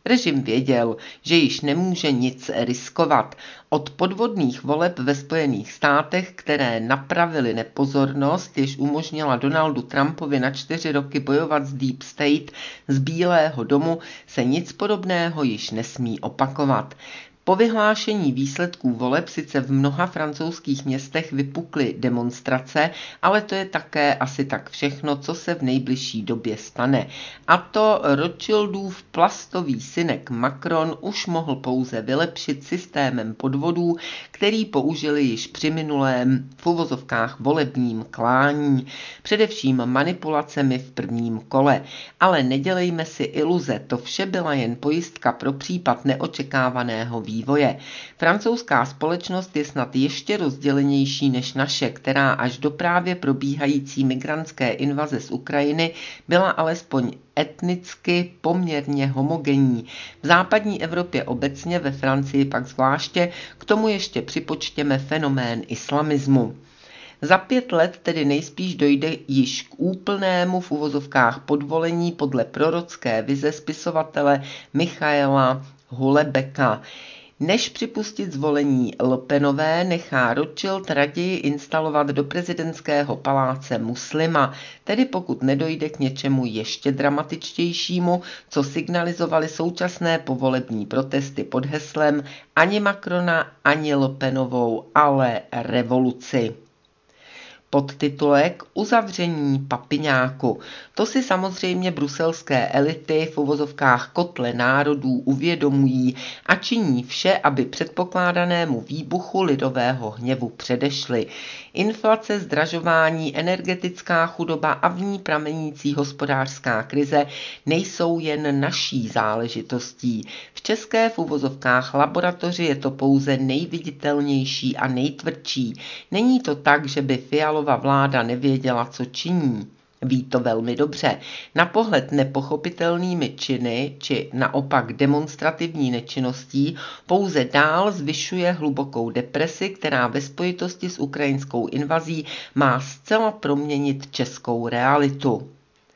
Režim věděl, že již nemůže nic riskovat. Od podvodných voleb ve Spojených státech, které napravily nepozornost, jež umožnila Donaldu Trumpovi na čtyři roky bojovat s Deep State z Bílého domu, se nic podobného již nesmí opakovat. Po vyhlášení výsledků voleb sice v mnoha francouzských městech vypukly demonstrace, ale to je také asi tak všechno, co se v nejbližší době stane. A to Rothschildův plastový synek Macron už mohl pouze vylepšit systémem podvodů, který použili již při minulém v uvozovkách volebním klání, především manipulacemi v prvním kole. Ale nedělejme si iluze, to vše byla jen pojistka pro případ neočekávaného vývoje. Vývoje. Francouzská společnost je snad ještě rozdělenější než naše, která až do právě probíhající migrantské invaze z Ukrajiny byla alespoň etnicky poměrně homogenní. V západní Evropě obecně, ve Francii pak zvláště, k tomu ještě připočtěme fenomén islamismu. Za pět let tedy nejspíš dojde již k úplnému v uvozovkách podvolení podle prorocké vize spisovatele Michaela Houellebecqa. Než připustit zvolení Le Penové, nechá Rothschild raději instalovat do prezidentského paláce muslima, tedy pokud nedojde k něčemu ještě dramatičtějšímu, co signalizovaly současné povolební protesty pod heslem ani Macrona, ani Le Penovou, ale revoluci. Podtitulek Uzavření papiňáku. To si samozřejmě bruselské elity v uvozovkách kotle národů uvědomují a činí vše, aby předpokládanému výbuchu lidového hněvu předešly. Inflace, zdražování, energetická chudoba a v ní pramenící hospodářská krize nejsou jen naší záležitostí. V české v uvozovkách laboratoři je to pouze nejviditelnější a nejtvrdší. Není to tak, že by Fialova vláda nevěděla, co činí. Ví to velmi dobře. Na pohled nepochopitelnými činy, či naopak demonstrativní nečinností, pouze dál zvyšuje hlubokou depresi, která ve spojitosti s ukrajinskou invazí má zcela proměnit českou realitu.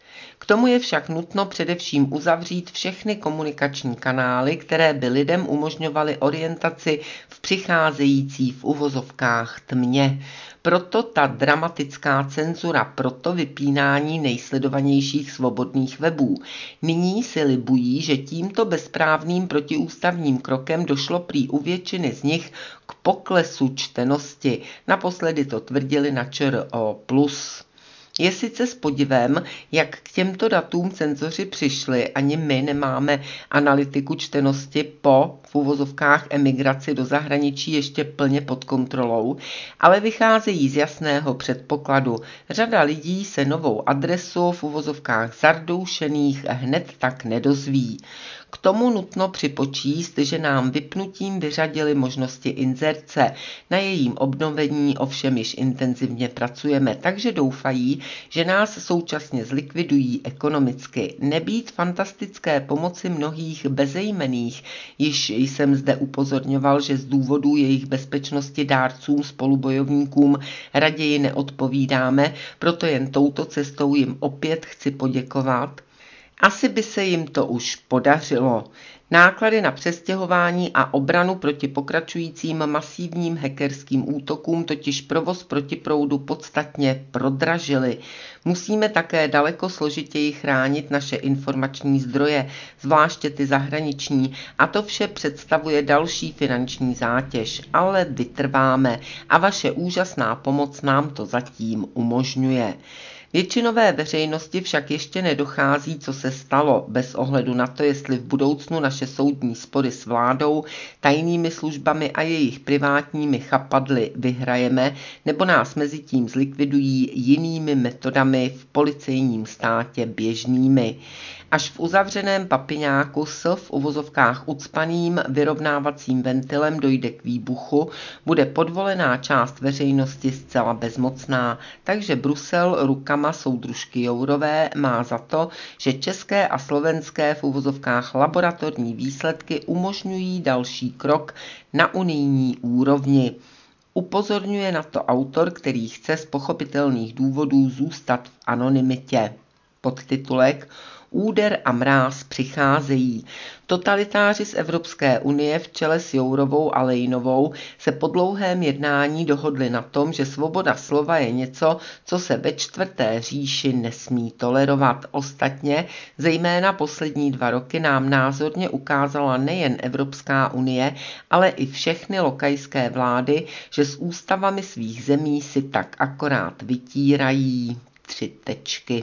K tomu je však nutno především uzavřít všechny komunikační kanály, které by lidem umožňovaly orientaci v přicházející v uvozovkách tmě. Proto ta dramatická cenzura, proto vypínání nejsledovanějších svobodných webů. Nyní si libují, že tímto bezprávným protiústavním krokem došlo prý u většiny z nich k poklesu čtenosti. Naposledy to tvrdili na ČRO plus. Je sice s podivem, jak k těmto datům cenzoři přišli, ani my nemáme analytiku čtenosti po v uvozovkách emigraci do zahraničí ještě plně pod kontrolou, ale vycházejí z jasného předpokladu. Řada lidí se novou adresu v uvozovkách zardoušených hned tak nedozví. K tomu nutno připočíst, že nám vypnutím vyřadili možnosti inzerce. Na jejím obnovení ovšem již intenzivně pracujeme, takže doufají, že nás současně zlikvidují ekonomicky. Nebýt fantastické pomoci mnohých bezejmenných, již jsem zde upozorňoval, že z důvodu jejich bezpečnosti dárcům spolubojovníkům raději neodpovídáme, proto jen touto cestou jim opět chci poděkovat. Asi by se jim to už podařilo. Náklady na přestěhování a obranu proti pokračujícím masivním hackerským útokům totiž provoz protiproudu podstatně prodražily. Musíme také daleko složitěji chránit naše informační zdroje, zvláště ty zahraniční, a to vše představuje další finanční zátěž, ale vytrváme a vaše úžasná pomoc nám to zatím umožňuje. Většinové veřejnosti však ještě nedochází, co se stalo, bez ohledu na to, jestli v budoucnu naše soudní spory s vládou, tajnými službami a jejich privátními chapadly vyhrajeme, nebo nás mezi tím zlikvidují jinými metodami v policejním státě běžnými. Až v uzavřeném papiňáku s v uvozovkách ucpaným vyrovnávacím ventilem dojde k výbuchu, bude podvolená část veřejnosti zcela bezmocná, takže Brusel rukama soudružky Jourové má za to, že české a slovenské v uvozovkách laboratorní výsledky umožňují další krok na unijní úrovni. Upozorňuje na to autor, který chce z pochopitelných důvodů zůstat v anonymitě. Podtitulek Úder a mráz přicházejí. Totalitáři z Evropské unie v čele s Jourovou a Lejnovou se po dlouhém jednání dohodli na tom, že svoboda slova je něco, co se ve čtvrté říši nesmí tolerovat. Ostatně, zejména poslední dva roky nám názorně ukázala nejen Evropská unie, ale i všechny lokajské vlády, že s ústavami svých zemí si tak akorát vytírají tři tečky.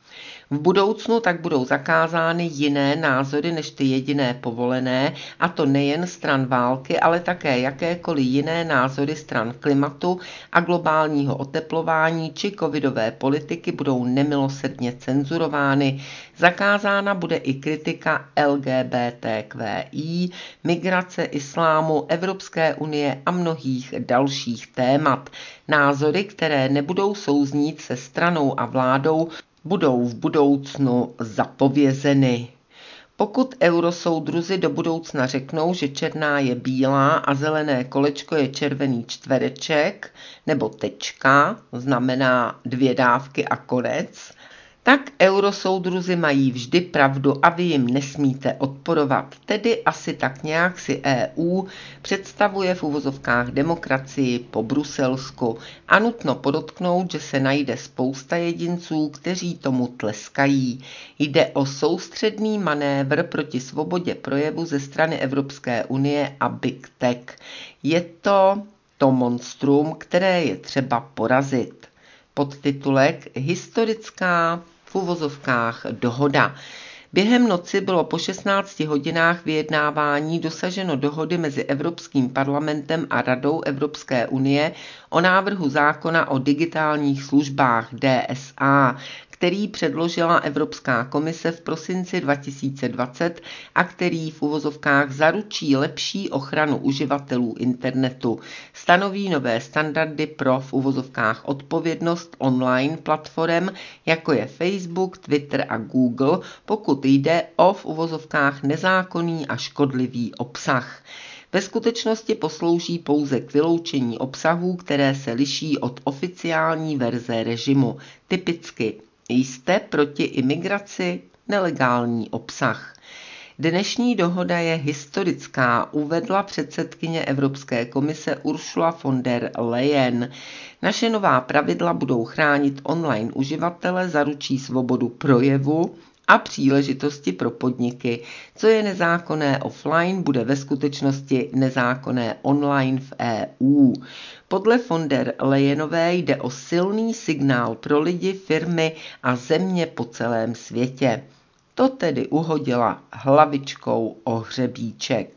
V budoucnu tak budou zakázány jiné názory než ty jediné povolené, a to nejen stran války, ale také jakékoliv jiné názory stran klimatu a globálního oteplování či covidové politiky budou nemilosrdně cenzurovány. Zakázána bude i kritika L G B T Q I, migrace, islámu, Evropské unie a mnohých dalších témat. Názory, které nebudou souznít se stranou a vládou, budou v budoucnu zapovězeny. Pokud eurosoudruzi do budoucna řeknou, že černá je bílá a zelené kolečko je červený čtvereček nebo tečka, znamená dvě dávky a konec, tak eurosoudruzi mají vždy pravdu a vy jim nesmíte odporovat. Tedy asi tak nějak si E U představuje v uvozovkách demokracii po bruselsku. A nutno podotknout, že se najde spousta jedinců, kteří tomu tleskají. Jde o soustředný manévr proti svobodě projevu ze strany Evropské unie a Big Tech. Je to to monstrum, které je třeba porazit. Podtitulek Historická v uvozovkách dohoda. Během noci bylo po šestnácti hodinách vyjednávání dosaženo dohody mezi Evropským parlamentem a Radou Evropské unie o návrhu zákona o digitálních službách D S A, který předložila Evropská komise v prosinci dva tisíce dvacet a který v uvozovkách zaručí lepší ochranu uživatelů internetu. Stanoví nové standardy pro v uvozovkách odpovědnost online platform, jako je Facebook, Twitter a Google, pokud jde o v uvozovkách nezákonný a škodlivý obsah. Ve skutečnosti poslouží pouze k vyloučení obsahů, které se liší od oficiální verze režimu. Typicky jste proti imigraci, nelegální obsah. Dnešní dohoda je historická, uvedla předsedkyně Evropské komise Ursula von der Leyen. Naše nová pravidla budou chránit online uživatele, zaručí svobodu projevu a příležitosti pro podniky. Co je nezákonné offline, bude ve skutečnosti nezákonné online v E U. Podle von der Leyenové jde o silný signál pro lidi, firmy a země po celém světě. To tedy uhodila hlavičkou o hřebíček.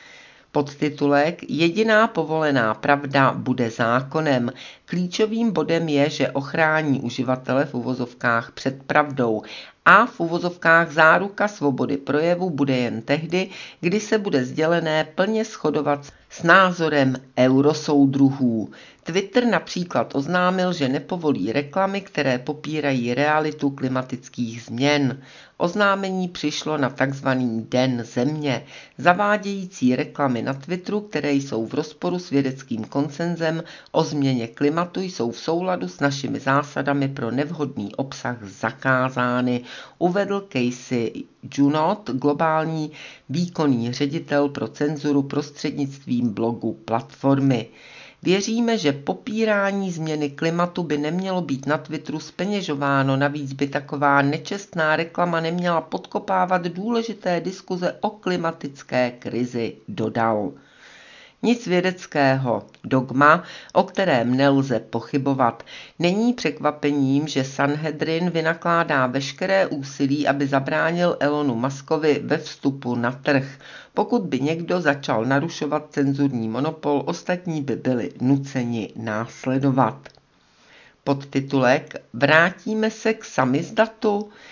Podtitulek Jediná povolená pravda bude zákonem. Klíčovým bodem je, že ochrání uživatele v uvozovkách před pravdou a v uvozovkách záruka svobody projevu bude jen tehdy, kdy se bude sdělené plně shodovat s názorem eurosoudruhů. Twitter například oznámil, že nepovolí reklamy, které popírají realitu klimatických změn. Oznámení přišlo na takzvaný Den země. Zavádějící reklamy na Twitteru, které jsou v rozporu s vědeckým konsenzem o změně klimatu, jsou v souladu s našimi zásadami pro nevhodný obsah zakázány, uvedl Casey Junot, globální výkonný ředitel pro cenzuru prostřednictvím blogu platformy. Věříme, že popírání změny klimatu by nemělo být na Twitteru zpeněžováno, navíc by taková nečestná reklama neměla podkopávat důležité diskuze o klimatické krizi, dodal. Nic vědeckého, dogma, o kterém nelze pochybovat. Není překvapením, že Sanhedrin vynakládá veškeré úsilí, aby zabránil Elonu Muskovi ve vstupu na trh. Pokud by někdo začal narušovat cenzurní monopol, ostatní by byli nuceni následovat. Podtitulek Vrátíme se k samizdatu?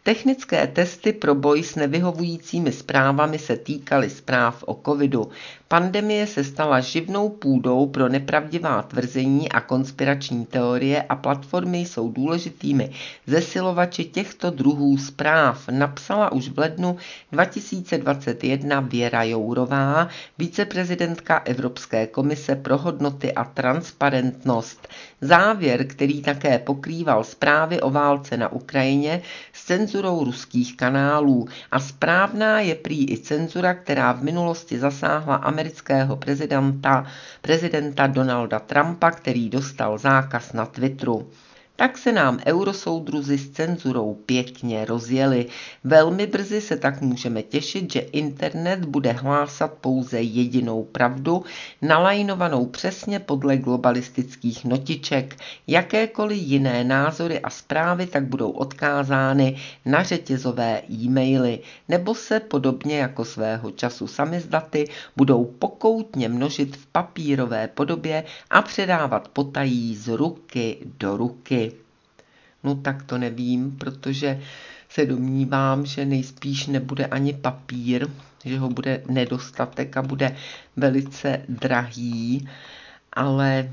Technické testy pro boj s nevyhovujícími zprávami se týkaly zpráv o covidu. Pandemie se stala živnou půdou pro nepravdivá tvrzení a konspirační teorie a platformy jsou důležitými zesilovači těchto druhů zpráv, napsala už v lednu dva tisíce dvacet jedna Věra Jourová, viceprezidentka Evropské komise pro hodnoty a transparentnost. Závěr, který také pokrýval zprávy o válce na Ukrajině s cenzurou ruských kanálů. A správná je prý i cenzura, která v minulosti zasáhla amerického prezidenta, prezidenta Donalda Trumpa, který dostal zákaz na Twitteru. Tak se nám eurosoudruzi s cenzurou pěkně rozjeli. Velmi brzy se tak můžeme těšit, že internet bude hlásat pouze jedinou pravdu, nalajnovanou přesně podle globalistických notiček. Jakékoliv jiné názory a zprávy tak budou odkázány na řetězové e-maily, nebo se podobně jako svého času samizdaty budou pokoutně množit v papírové podobě a předávat potají z ruky do ruky. No tak to nevím, protože se domnívám, že nejspíš nebude ani papír, že ho bude nedostatek a bude velice drahý, ale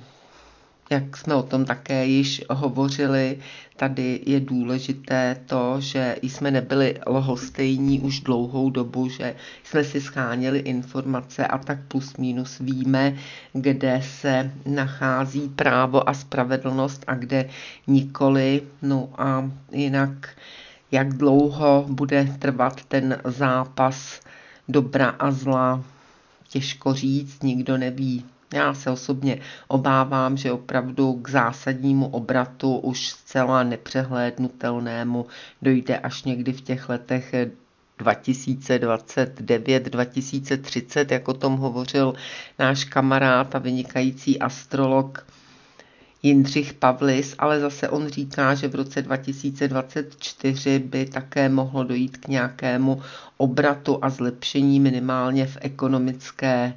jak jsme o tom také již hovořili, tady je důležité to, že jsme nebyli lhostejní už dlouhou dobu, že jsme si sháněli informace a tak plus minus víme, kde se nachází právo a spravedlnost a kde nikoli. No a jinak, jak dlouho bude trvat ten zápas dobra a zla, těžko říct, nikdo neví. Já se osobně obávám, že opravdu k zásadnímu obratu už zcela nepřehlédnutelnému dojde až někdy v těch letech dva tisíce dvacet devět dva tisíce třicet, jak o tom hovořil náš kamarád a vynikající astrolog Jindřich Pavlis, ale zase on říká, že v roce dva tisíce dvacet čtyři by také mohlo dojít k nějakému obratu a zlepšení minimálně v ekonomické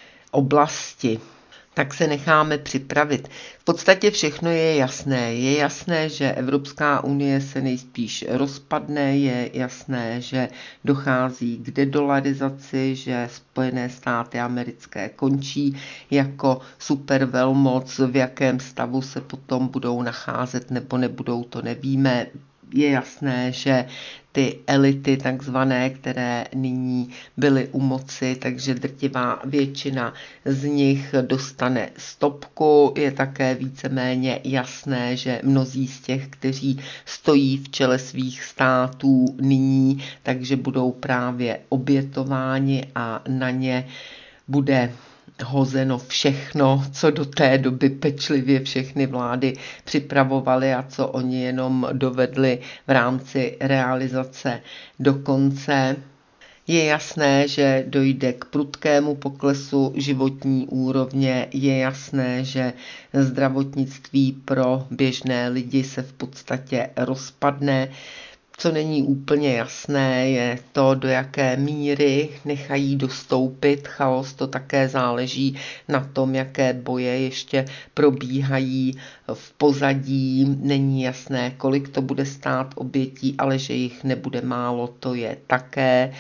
oblasti. Tak se necháme připravit. V podstatě všechno je jasné. Je jasné, že Evropská unie se nejspíš rozpadne, je jasné, že dochází k dedolarizaci, že Spojené státy americké končí jako supervelmoc, v jakém stavu se potom budou nacházet nebo nebudou, to nevíme. Je jasné, že ty elity takzvané, které nyní byly u moci, takže drtivá většina z nich dostane stopku. Je také víceméně jasné, že mnozí z těch, kteří stojí v čele svých států nyní, takže budou právě obětováni a na ně bude hozeno všechno, co do té doby pečlivě všechny vlády připravovaly a co oni jenom dovedli v rámci realizace do konce. Je jasné, že dojde k prudkému poklesu životní úrovně, je jasné, že zdravotnictví pro běžné lidi se v podstatě rozpadne. Co není úplně jasné, je to, do jaké míry nechají dostoupit chaos. To také záleží na tom, jaké boje ještě probíhají v pozadí. Není jasné, kolik to bude stát obětí, ale že jich nebude málo, to je také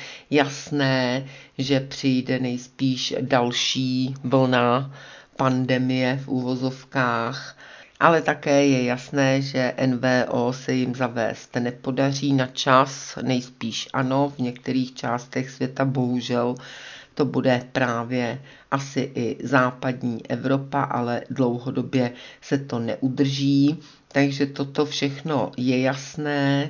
jasné, že přijde nejspíš další vlna pandemie v uvozovkách. Ale také je jasné, že N V O se jim zavést nepodaří na čas, nejspíš ano, v některých částech světa bohužel to bude právě asi i západní Evropa, ale dlouhodobě se to neudrží, takže toto všechno je jasné,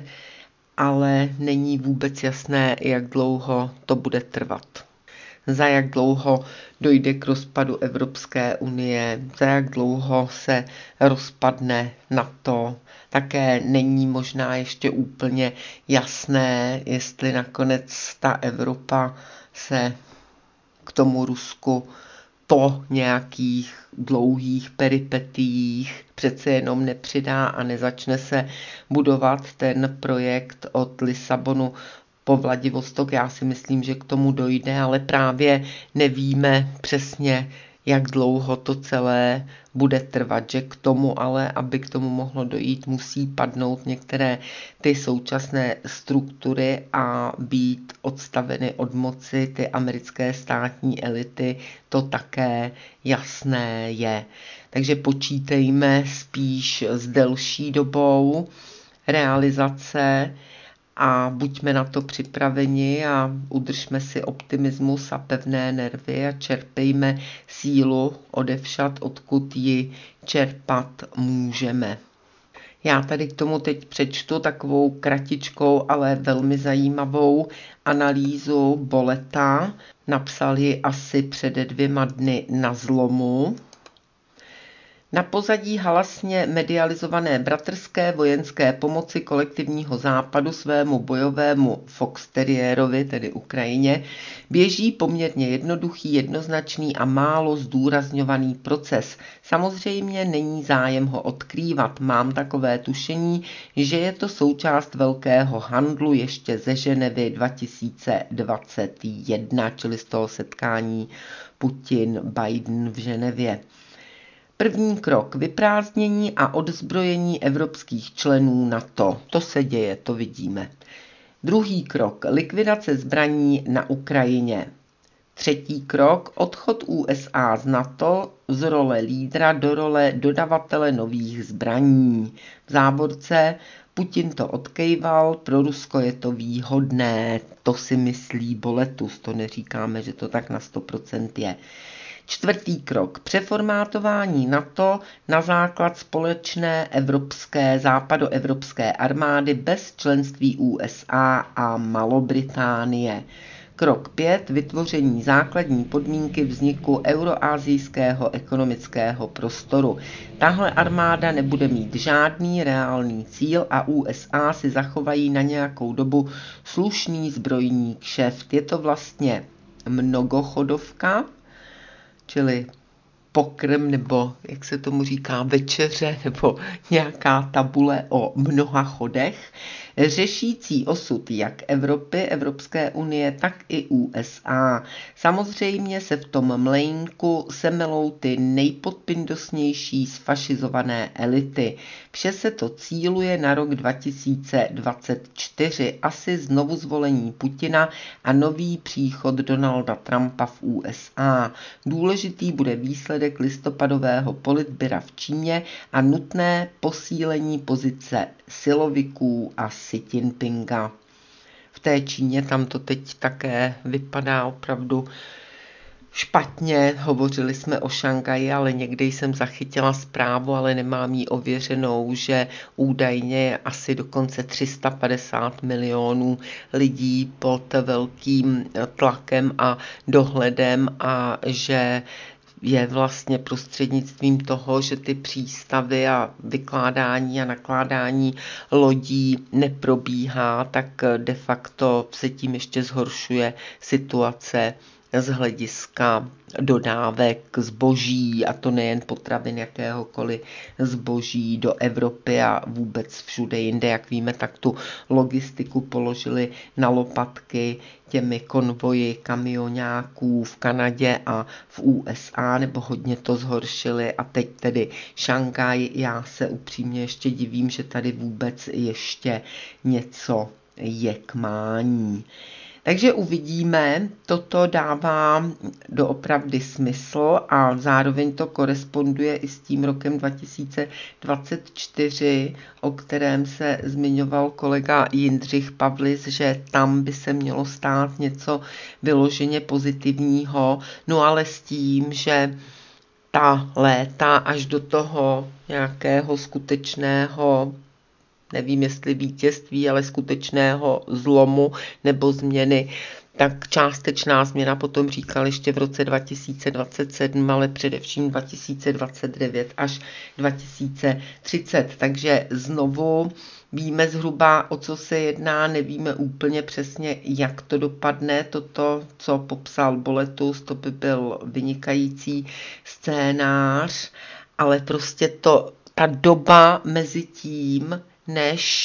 ale není vůbec jasné, jak dlouho to bude trvat. Za jak dlouho dojde k rozpadu Evropské unie, za jak dlouho se rozpadne NATO. Také není možná ještě úplně jasné, jestli nakonec ta Evropa se k tomu Rusku po nějakých dlouhých peripetiích přece jenom nepřidá a nezačne se budovat ten projekt od Lisabonu po Vladivostok. Já si myslím, že k tomu dojde, ale právě nevíme přesně, jak dlouho to celé bude trvat, že k tomu ale, aby k tomu mohlo dojít, musí padnout některé ty současné struktury a být odstaveny od moci ty americké státní elity, to také jasné je. Takže počítejme spíš s delší dobou realizace a buďme na to připraveni a udržme si optimismus a pevné nervy a čerpejme sílu odevšad, odkud ji čerpat můžeme. Já tady k tomu teď přečtu takovou kratičkou, ale velmi zajímavou analýzu Boleta. Napsal ji asi před dvěma dny na Zlomu. Na pozadí halasně medializované bratrské vojenské pomoci kolektivního západu svému bojovému foxteriérovi, tedy Ukrajině, běží poměrně jednoduchý, jednoznačný a málo zdůrazňovaný proces. Samozřejmě není zájem ho odkrývat. Mám takové tušení, že je to součást velkého handlu ještě ze Ženevy dva tisíce dvacet jedna, čili z toho setkání Putin-Biden v Ženevě. První krok: vyprázdnění a odzbrojení evropských členů NATO. To se děje, to vidíme. Druhý krok: likvidace zbraní na Ukrajině. Třetí krok: odchod U S A z NATO z role lídra do role dodavatele nových zbraní. V závorce: Putin to odkejval, pro Rusko je to výhodné, to si myslí Boletus, to neříkáme, že to tak na sto procent je. Čtvrtý krok: přeformátování NATO na základ společné evropské, západoevropské armády bez členství U S A a Malobritánie. Krok pět: vytvoření základní podmínky vzniku euroasijského ekonomického prostoru. Tahle armáda nebude mít žádný reálný cíl a U S A si zachovají na nějakou dobu slušný zbrojní kšeft. Je to vlastně mnogochodovka, čili pokrm, nebo jak se tomu říká, večeře, nebo nějaká tabule o mnoha chodech, řešící osud jak Evropy, Evropské unie, tak i U S A. Samozřejmě se v tom mlejnku semelou ty nejpodpindosnější sfašizované elity. Vše se to cíluje na rok dva tisíce dvacet čtyři, asi znovu zvolení Putina a nový příchod Donalda Trumpa v U S A. Důležitý bude výsledek listopadového politbyra v Číně a nutné posílení pozice siloviků a Xi Jinpinga. V té Číně tam to teď také vypadá opravdu špatně. Hovořili jsme o Šanghaji, ale někdy jsem zachytila zprávu, ale nemám ji ověřenou, že údajně je asi dokonce tři sta padesát milionů lidí pod velkým tlakem a dohledem a že je vlastně prostřednictvím toho, že ty přístavy a vykládání a nakládání lodí neprobíhá, tak de facto se tím ještě zhoršuje situace z hlediska dodávek zboží, a to nejen potravin, jakéhokoliv zboží do Evropy a vůbec všude jinde. Jak víme, tak tu logistiku položili na lopatky těmi konvoji kamionáků v Kanadě a v U S A, nebo hodně to zhoršili. A teď tedy Šanghaj, já se upřímně ještě divím, že tady vůbec ještě něco je k mání. Takže uvidíme, toto dává doopravdy smysl a zároveň to koresponduje i s tím rokem dva tisíce dvacet čtyři, o kterém se zmiňoval kolega Jindřich Pavlis, že tam by se mělo stát něco vyloženě pozitivního, no ale s tím, že ta léta až do toho nějakého skutečného, nevím jestli vítězství, ale skutečného zlomu nebo změny, tak částečná změna potom říkal ještě v roce dva tisíce dvacet sedm, ale především dva tisíce dvacet devět až dva tisíce třicet. Takže znovu víme zhruba, o co se jedná, nevíme úplně přesně, jak to dopadne. Toto, co popsal Boletus, to by byl vynikající scénář, ale prostě to, ta doba mezi tím, než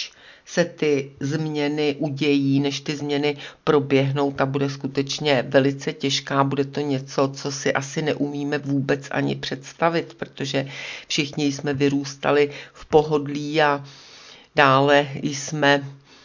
se ty změny udějí, než ty změny proběhnou. Ta bude skutečně velice těžká, bude to něco, co si asi neumíme vůbec ani představit, protože všichni jsme vyrůstali v pohodlí a dále jsme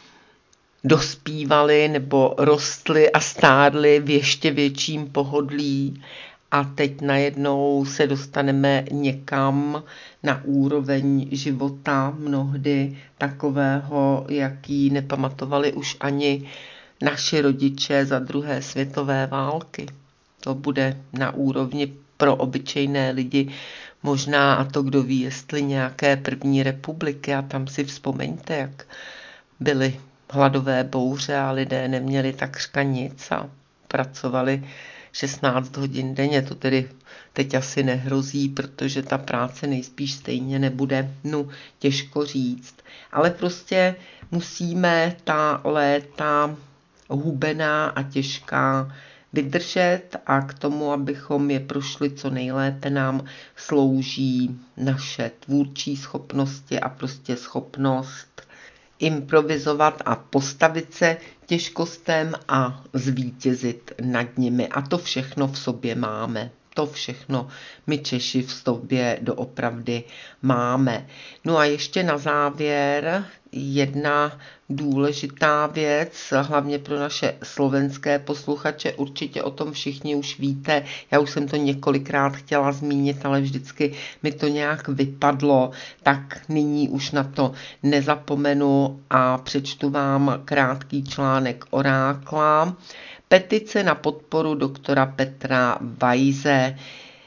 dospívali nebo rostli a stárli v ještě větším pohodlí a teď najednou se dostaneme někam na úroveň života mnohdy takového, jaký nepamatovali už ani naši rodiče za druhé světové války. To bude na úrovni pro obyčejné lidi možná, a to kdo ví, jestli nějaké první republiky, a tam si vzpomeňte, jak byly hladové bouře a lidé neměli takřka nic a pracovali šestnáct hodin denně. To tedy teď asi nehrozí, protože ta práce nejspíš stejně nebude, no těžko říct. Ale prostě musíme ta léta hubená a těžká vydržet a k tomu, abychom je prošli co nejlépe, nám slouží naše tvůrčí schopnosti a prostě schopnost improvizovat a postavit se těžkostem a zvítězit nad nimi. A to všechno v sobě máme. To všechno my Češi v sobě doopravdy máme. No a ještě na závěr jedna důležitá věc, hlavně pro naše slovenské posluchače, určitě o tom všichni už víte, já už jsem to několikrát chtěla zmínit, ale vždycky mi to nějak vypadlo, tak nyní už na to nezapomenu a přečtu vám krátký článek Orákla. Petice na podporu doktora Petra Weise.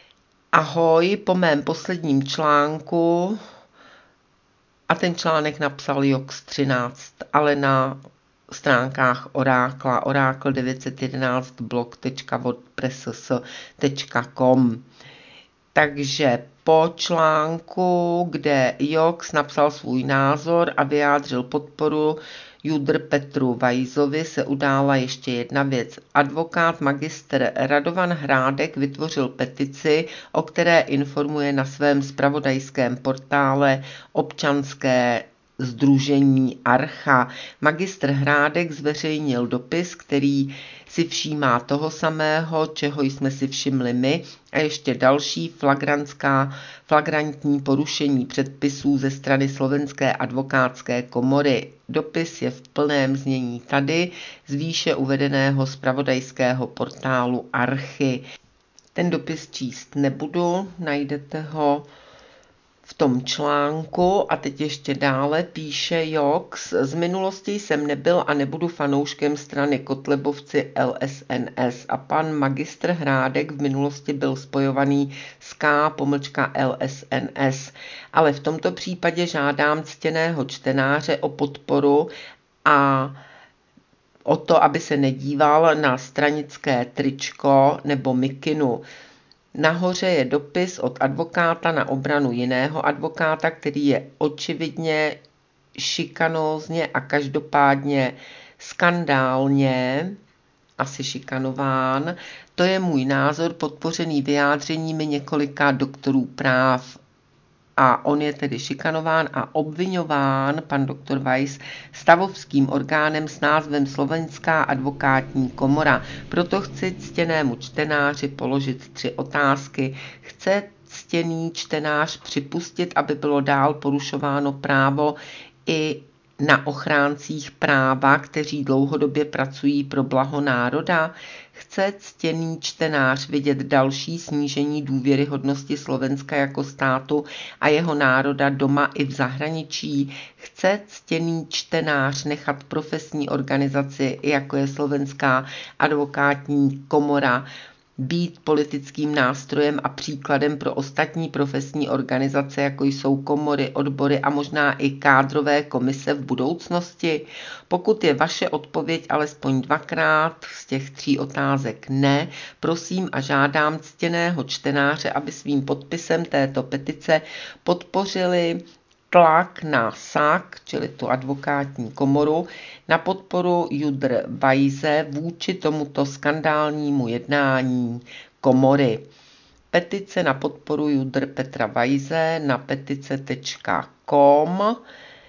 Ahoj, po mém posledním článku, a ten článek napsal Jox třináct, ale na stránkách Orákla, oracle devět set jedenáct blog tečka wordpress tečka com. Takže po článku, kde Jox napsal svůj názor a vyjádřil podporu Judr Petru Weisovi, se udála ještě jedna věc. Advokát magistr Radovan Hrádek vytvořil petici, o které informuje na svém zpravodajském portále občanské sdružení Archa. Magistr Hrádek zveřejnil dopis, který si všímá toho samého, čeho jsme si všimli my, a ještě další flagrantská, flagrantní porušení předpisů ze strany Slovenské advokátské komory. Dopis je v plném znění tady z výše uvedeného zpravodajského portálu Archy. Ten dopis číst nebudu, najdete ho v tom článku. A teď ještě dále píše Jox. Z minulosti jsem nebyl a nebudu fanouškem strany Kotlebovci L S N S a pan magistr Hrádek v minulosti byl spojovaný s K pomlčka L S N S. Ale v tomto případě žádám ctěného čtenáře o podporu a o to, aby se nedíval na stranické tričko nebo mikinu. Nahoře je dopis od advokáta na obranu jiného advokáta, který je očividně šikanózně a každopádně skandálně asi šikanován. To je můj názor podpořený vyjádřeními několika doktorů práv. A on je tedy šikanován a obviňován, pan doktor Weiss, stavovským orgánem s názvem Slovenská advokátní komora. Proto chci ctěnému čtenáři položit tři otázky. Chce ctěný čtenář připustit, aby bylo dál porušováno právo i na ochráncích práva, kteří dlouhodobě pracují pro blaho národa? Chce ctěný čtenář vidět další snížení důvěryhodnosti Slovenska jako státu a jeho národa doma i v zahraničí? Chce ctěný čtenář nechat profesní organizaci, jako je Slovenská advokátní komora, být politickým nástrojem a příkladem pro ostatní profesní organizace, jako jsou komory, odbory a možná i kádrové komise v budoucnosti? Pokud je vaše odpověď alespoň dvakrát z těch tří otázek ne, prosím a žádám ctěného čtenáře, aby svým podpisem této petice podpořili tlak na S A K, čili tu advokátní komoru, na podporu Judr Weise vůči tomuto skandálnímu jednání komory. Petice na podporu Judr Petra Weise na petice tečka com.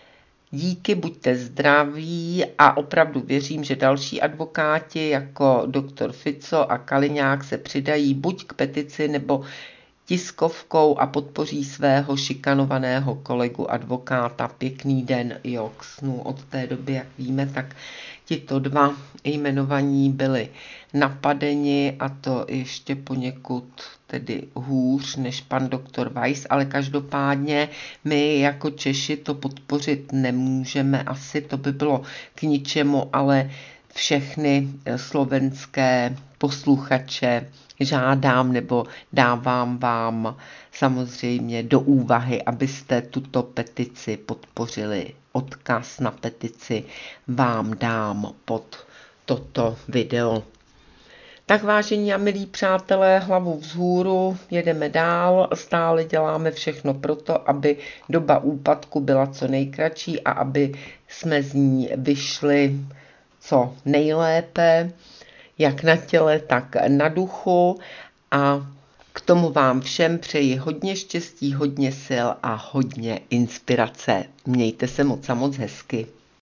Díky, buďte zdraví a opravdu věřím, že další advokáti jako doktor Fico a Kaliňák se přidají buď k petici nebo tiskovkou a podpoří svého šikanovaného kolegu advokáta. Pěkný den, jo, k snu. Od té doby, jak víme, tak tito dva jmenovaní byli napadeni a to ještě poněkud tedy hůř než pan doktor Weiss, ale každopádně my jako Češi to podpořit nemůžeme, asi to by bylo k ničemu, ale všechny slovenské posluchače žádám nebo dávám vám samozřejmě do úvahy, abyste tuto petici podpořili. Odkaz na petici vám dám pod toto video. Tak vážení a milí přátelé, hlavu vzhůru, jedeme dál, stále děláme všechno proto, aby doba úpadku byla co nejkratší a aby jsme z ní vyšli co nejlépe, jak na těle, tak na duchu, a k tomu vám všem přeji hodně štěstí, hodně sil a hodně inspirace. Mějte se moc a moc hezky.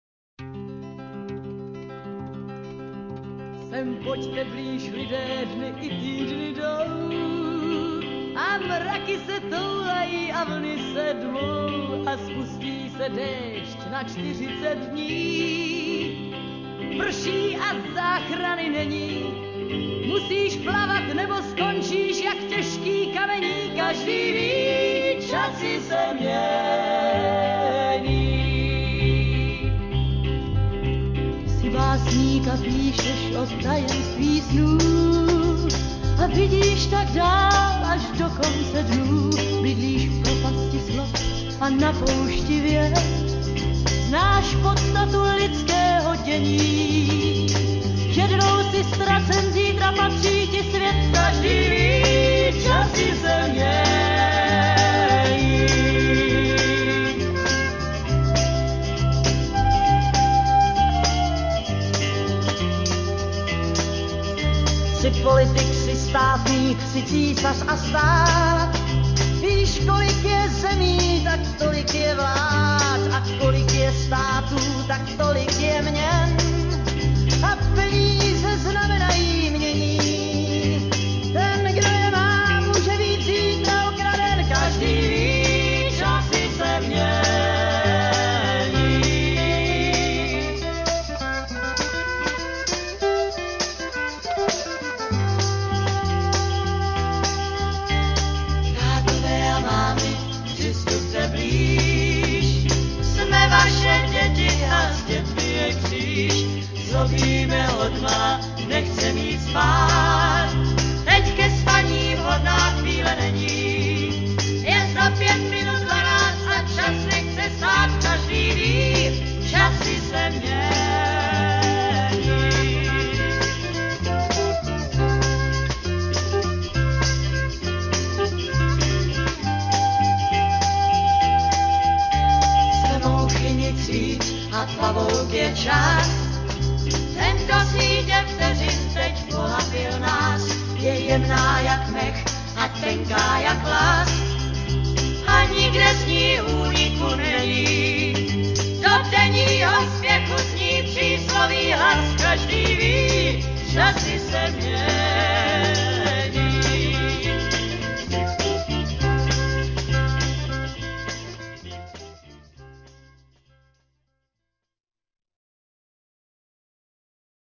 Sem pojďte blíž, lidé, dny i týdny jdou a mraky se toulají a vlny se dvou a spustí se déšť na čtyřicet dní. Prší a záchrany není, musíš plavat nebo skončíš jak těžký kamení. Každý ví, časy se mění. Jsi básník a píšeš o tajemství snů a vidíš tak dál až do konce dnů. Bydlíš v propasti slov a na poušti věd, znáš podstatu lidského dění. Jednou si ztracen, zítra patří ti svět. Každý ví, časy se mění. Jsi politik, jsi státník, jsi císař a stát. Víš, kolik je zemí, tak tolik je vlád. A kolik je států, tak tolik je měn. A peníze znamenají mění. Ten, kdo je má, může být zítra okraden. Každý ví, časy se mění. Tátové a mámy, přistupte blíž. Jsme vaše děti a s dětmi je kříž. Zlobíme odmala, nechce mít spát. Teď ke spaní vhodná chvíle není. Je za pět minut dvanáct a čas nechce stát. Každý ví, časy se mění. Jsme mouchy nic víc a pavouk je čas. Ten, kdo sítě vteřin teď pohapil nás, je jemná jak mech a tenká jak las. A nikde z ní úniku není. Do denního spěchu zní přísloví hlas. Každý ví, časy se mění.